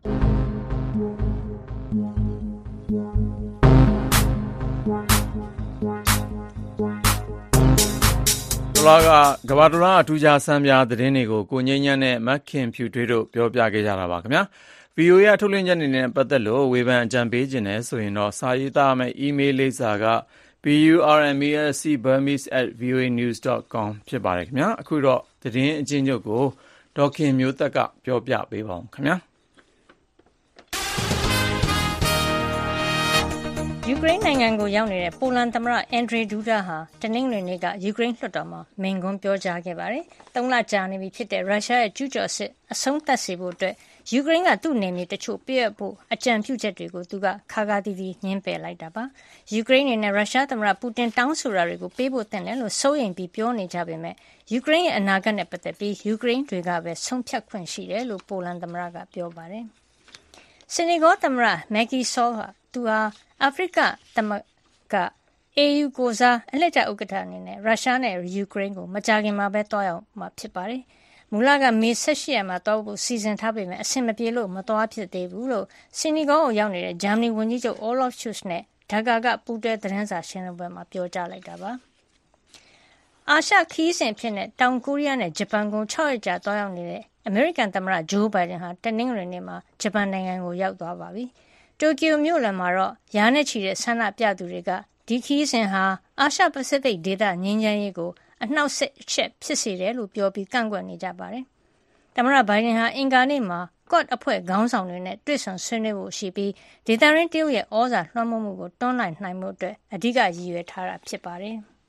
ကဘာတလာအထူးခြားစံပြသတင်းတွေကိုကိုငိမ့်ညံ့နဲ့မခင်ဖြူထွေးတို့ပြောပြခဲ့ကြတာပါခင်ဗျာ။ VOA ရထုတ်လွှင့်ချက်နေနဲ့ပတ်သက်လို့ဝေဖန်အကြံပေးခြင်းနဲ့ဆိုရင်တော့စာရေးသားမယ့် email လိပ်စာကburmese@voanews.com ဖြစ်ပါတယ်ခင်ဗျာအခုတော့သတင်းအချင်းချုပ်ကိုဒေါခင်မျိုးသက်ကပြောပြပေးပါဦးခင်ဗျာယူကရိန်းနိုင်ငံကိုရောက်နေတဲ့ပိုလန်သမ္မတအန်ဒရီဒူဒါဟာတနင်္ဂနွေနေ့ကယူကရိန်းလွှတ်တော်မှာမိန့်ခွန်းပြောကြားခဲ့ပါတယ်။3 လကြာနေပြီဖြစ်တဲ့ရုရှားရဲ့ကျူးကျော်စစ်အဆုံးသတ်စေဖို့အတွက်ယူကရိန်းကသူ့နယ်မြေတချို့ပြည့်အပ်ဖို့အကြံပြုချက်တွေကိုသူကခါခါသီးသီးညှင်းပယ်လိုက်တာပါ။ယူကရိန်းနဲ့ရုရှားသမ္မတပူတင်တောင်းဆိုတာတွေကိုပေးဖို့သင့်တယ်လို့စိုးရိမ်ပြီးပြောနေကြပေမဲ့ယူကရိန်းရဲ့အနာဂတ်နဲ့ပတ်သက်ပြီးယူကရိန်းတွေကပဲဆုံးဖြတ်ခွင့်ရှိတယ်လို့ပိုလန်သမ္မတကပြောပါတယ်။ဆီနီဂေါသမ္မတမက်ကီဆောဟာသူဟာအာဖရိကသမဂ္ဂ AU ကိုစားအလှည့်ကျဥက္ကဋ္ဌအနေနဲ့ရုရှားနဲ့ယူကရိန်းကိုမကြာခင်မှာပဲတွားရောက်မှာဖြစ်ပါတယ်။မူလကမေ18ရက်မှာတွားဖို့စီစဉ်ထားပေမဲ့အဆင်မပြေလို့မတွားဖြစ်သေးဘူးလို့ဆီနီဂေါကိုရောက်နေတဲ့ဂျာမနီဝန်ကြီးချုပ် Olaf Scholz နဲ့ဒါကာကပူးတွဲသတင်းစာရှင်းလင်းပွဲမှာပြောကြားလိုက်တာပါ။အာရှခီးစဉ်ဖြစ်တဲ့တောင်ကိုရီးယားနဲ့ဂျပန်ကို6ရက်ကြာတွားရောက်နေတဲ့အမေရိကန်သမ္မတဂျိုးဘိုင်ဒန်ဟာတနင်္ဂနွေနေ့မှာဂျပန်နိုင်ငံကိုရောက်သွားပါပြီ။တိုကျိုမြို့လယ်မှာတော့ရာနဲ့ချီတဲ့ဆန္ဒပြသူတွေကဒီခီးစဉ်ဟာအာရှပစိဖိတ်ဒေသငြိမ်းချမ်းရေးကိုအနှောက်အယှက်ဖြစ်စေတယ်လို့ပြောပြီးကန့်ကွက်နေကြပါတယ်။သမ္မတဘိုင်ဒန်ဟာအင်္ဂါနေ့မှာကော့အဖွဲ့ခေါင်းဆောင်တွေနဲ့တွေ့ဆုံဆွေးနွေးဖို့ရှိပြီးဒေသရင်းတရုတ်ရဲ့ဩဇာလွှမ်းမိုးမှုကိုတွန်းလှန်နိုင်မှုအတွက်အဓိကရည်ရွယ်ထားတာဖြစ်ပါတယ်။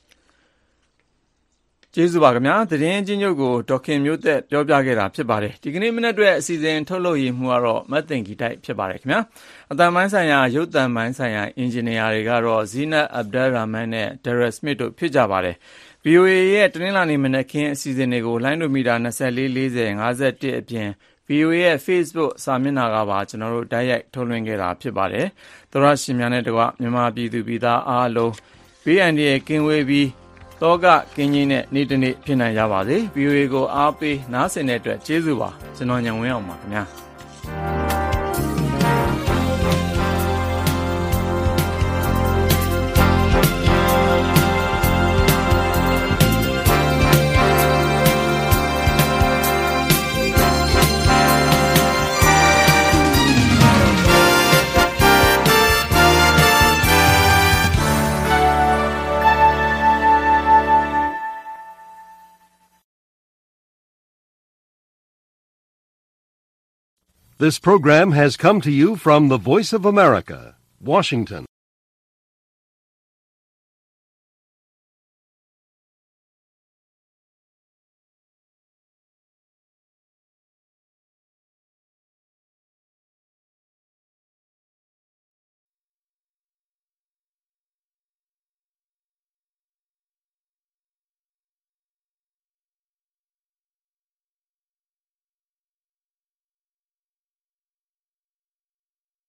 ကျေးဇူးပါခင်ဗျာသတင်းအချင်းချုပ်ကိုဒေါခင်မျိုးသက်ပြောပြခဲ့တာဖြစ်ပါတယ်ဒီကနေ့မနေ့အတွက်အစီအစဉ်ထုတ်လုပ်ရေးမှုကတော့မတ်တင်ဂီတိုက်ဖြစ်ပါတယ်ခင်ဗျာအတန်ပိုင်းဆိုင်ရာရုပ်သံပိုင်းဆိုင်ရာအင်ဂျင်နီယာတွေကတော့ဇီနတ်အဗ်ဒယ်ရာမန်နဲ့ဒရက်စမစ်တို့ဖြစ်ကြပါတယ် VOA ရဲ့တနင်္လာနေ့မနက်ခင်းအစီအစဉ်တွေကိုလိုင်းဒိုမီတာ24 40 51အပြင် VOA ရဲ့ Facebook စာမျက်နှာကပါကျွန်တော်တို့တိုက်ရိုက်ထုတ်လွှင့်ခဲ့တာဖြစ်ပါတယ်သောရရှင်များနဲ့တကွမြန်မာပြည်သူပြည်သားအားလုံးဘေးအန္တရာယ်ကင်းဝေးပြီးတောကကင်းကြီးနဲ့နေ့တစ်နေ့ဖြစ်နိုင်ကြပါစေ VOA ကိုအားပေးနားဆင်တဲ့အတွက်ကျေးဇူးပါကျွန်တော်ညံဝင်းအောင်ပါခင်ဗျာ This program has come to you from the Voice of America, Washington.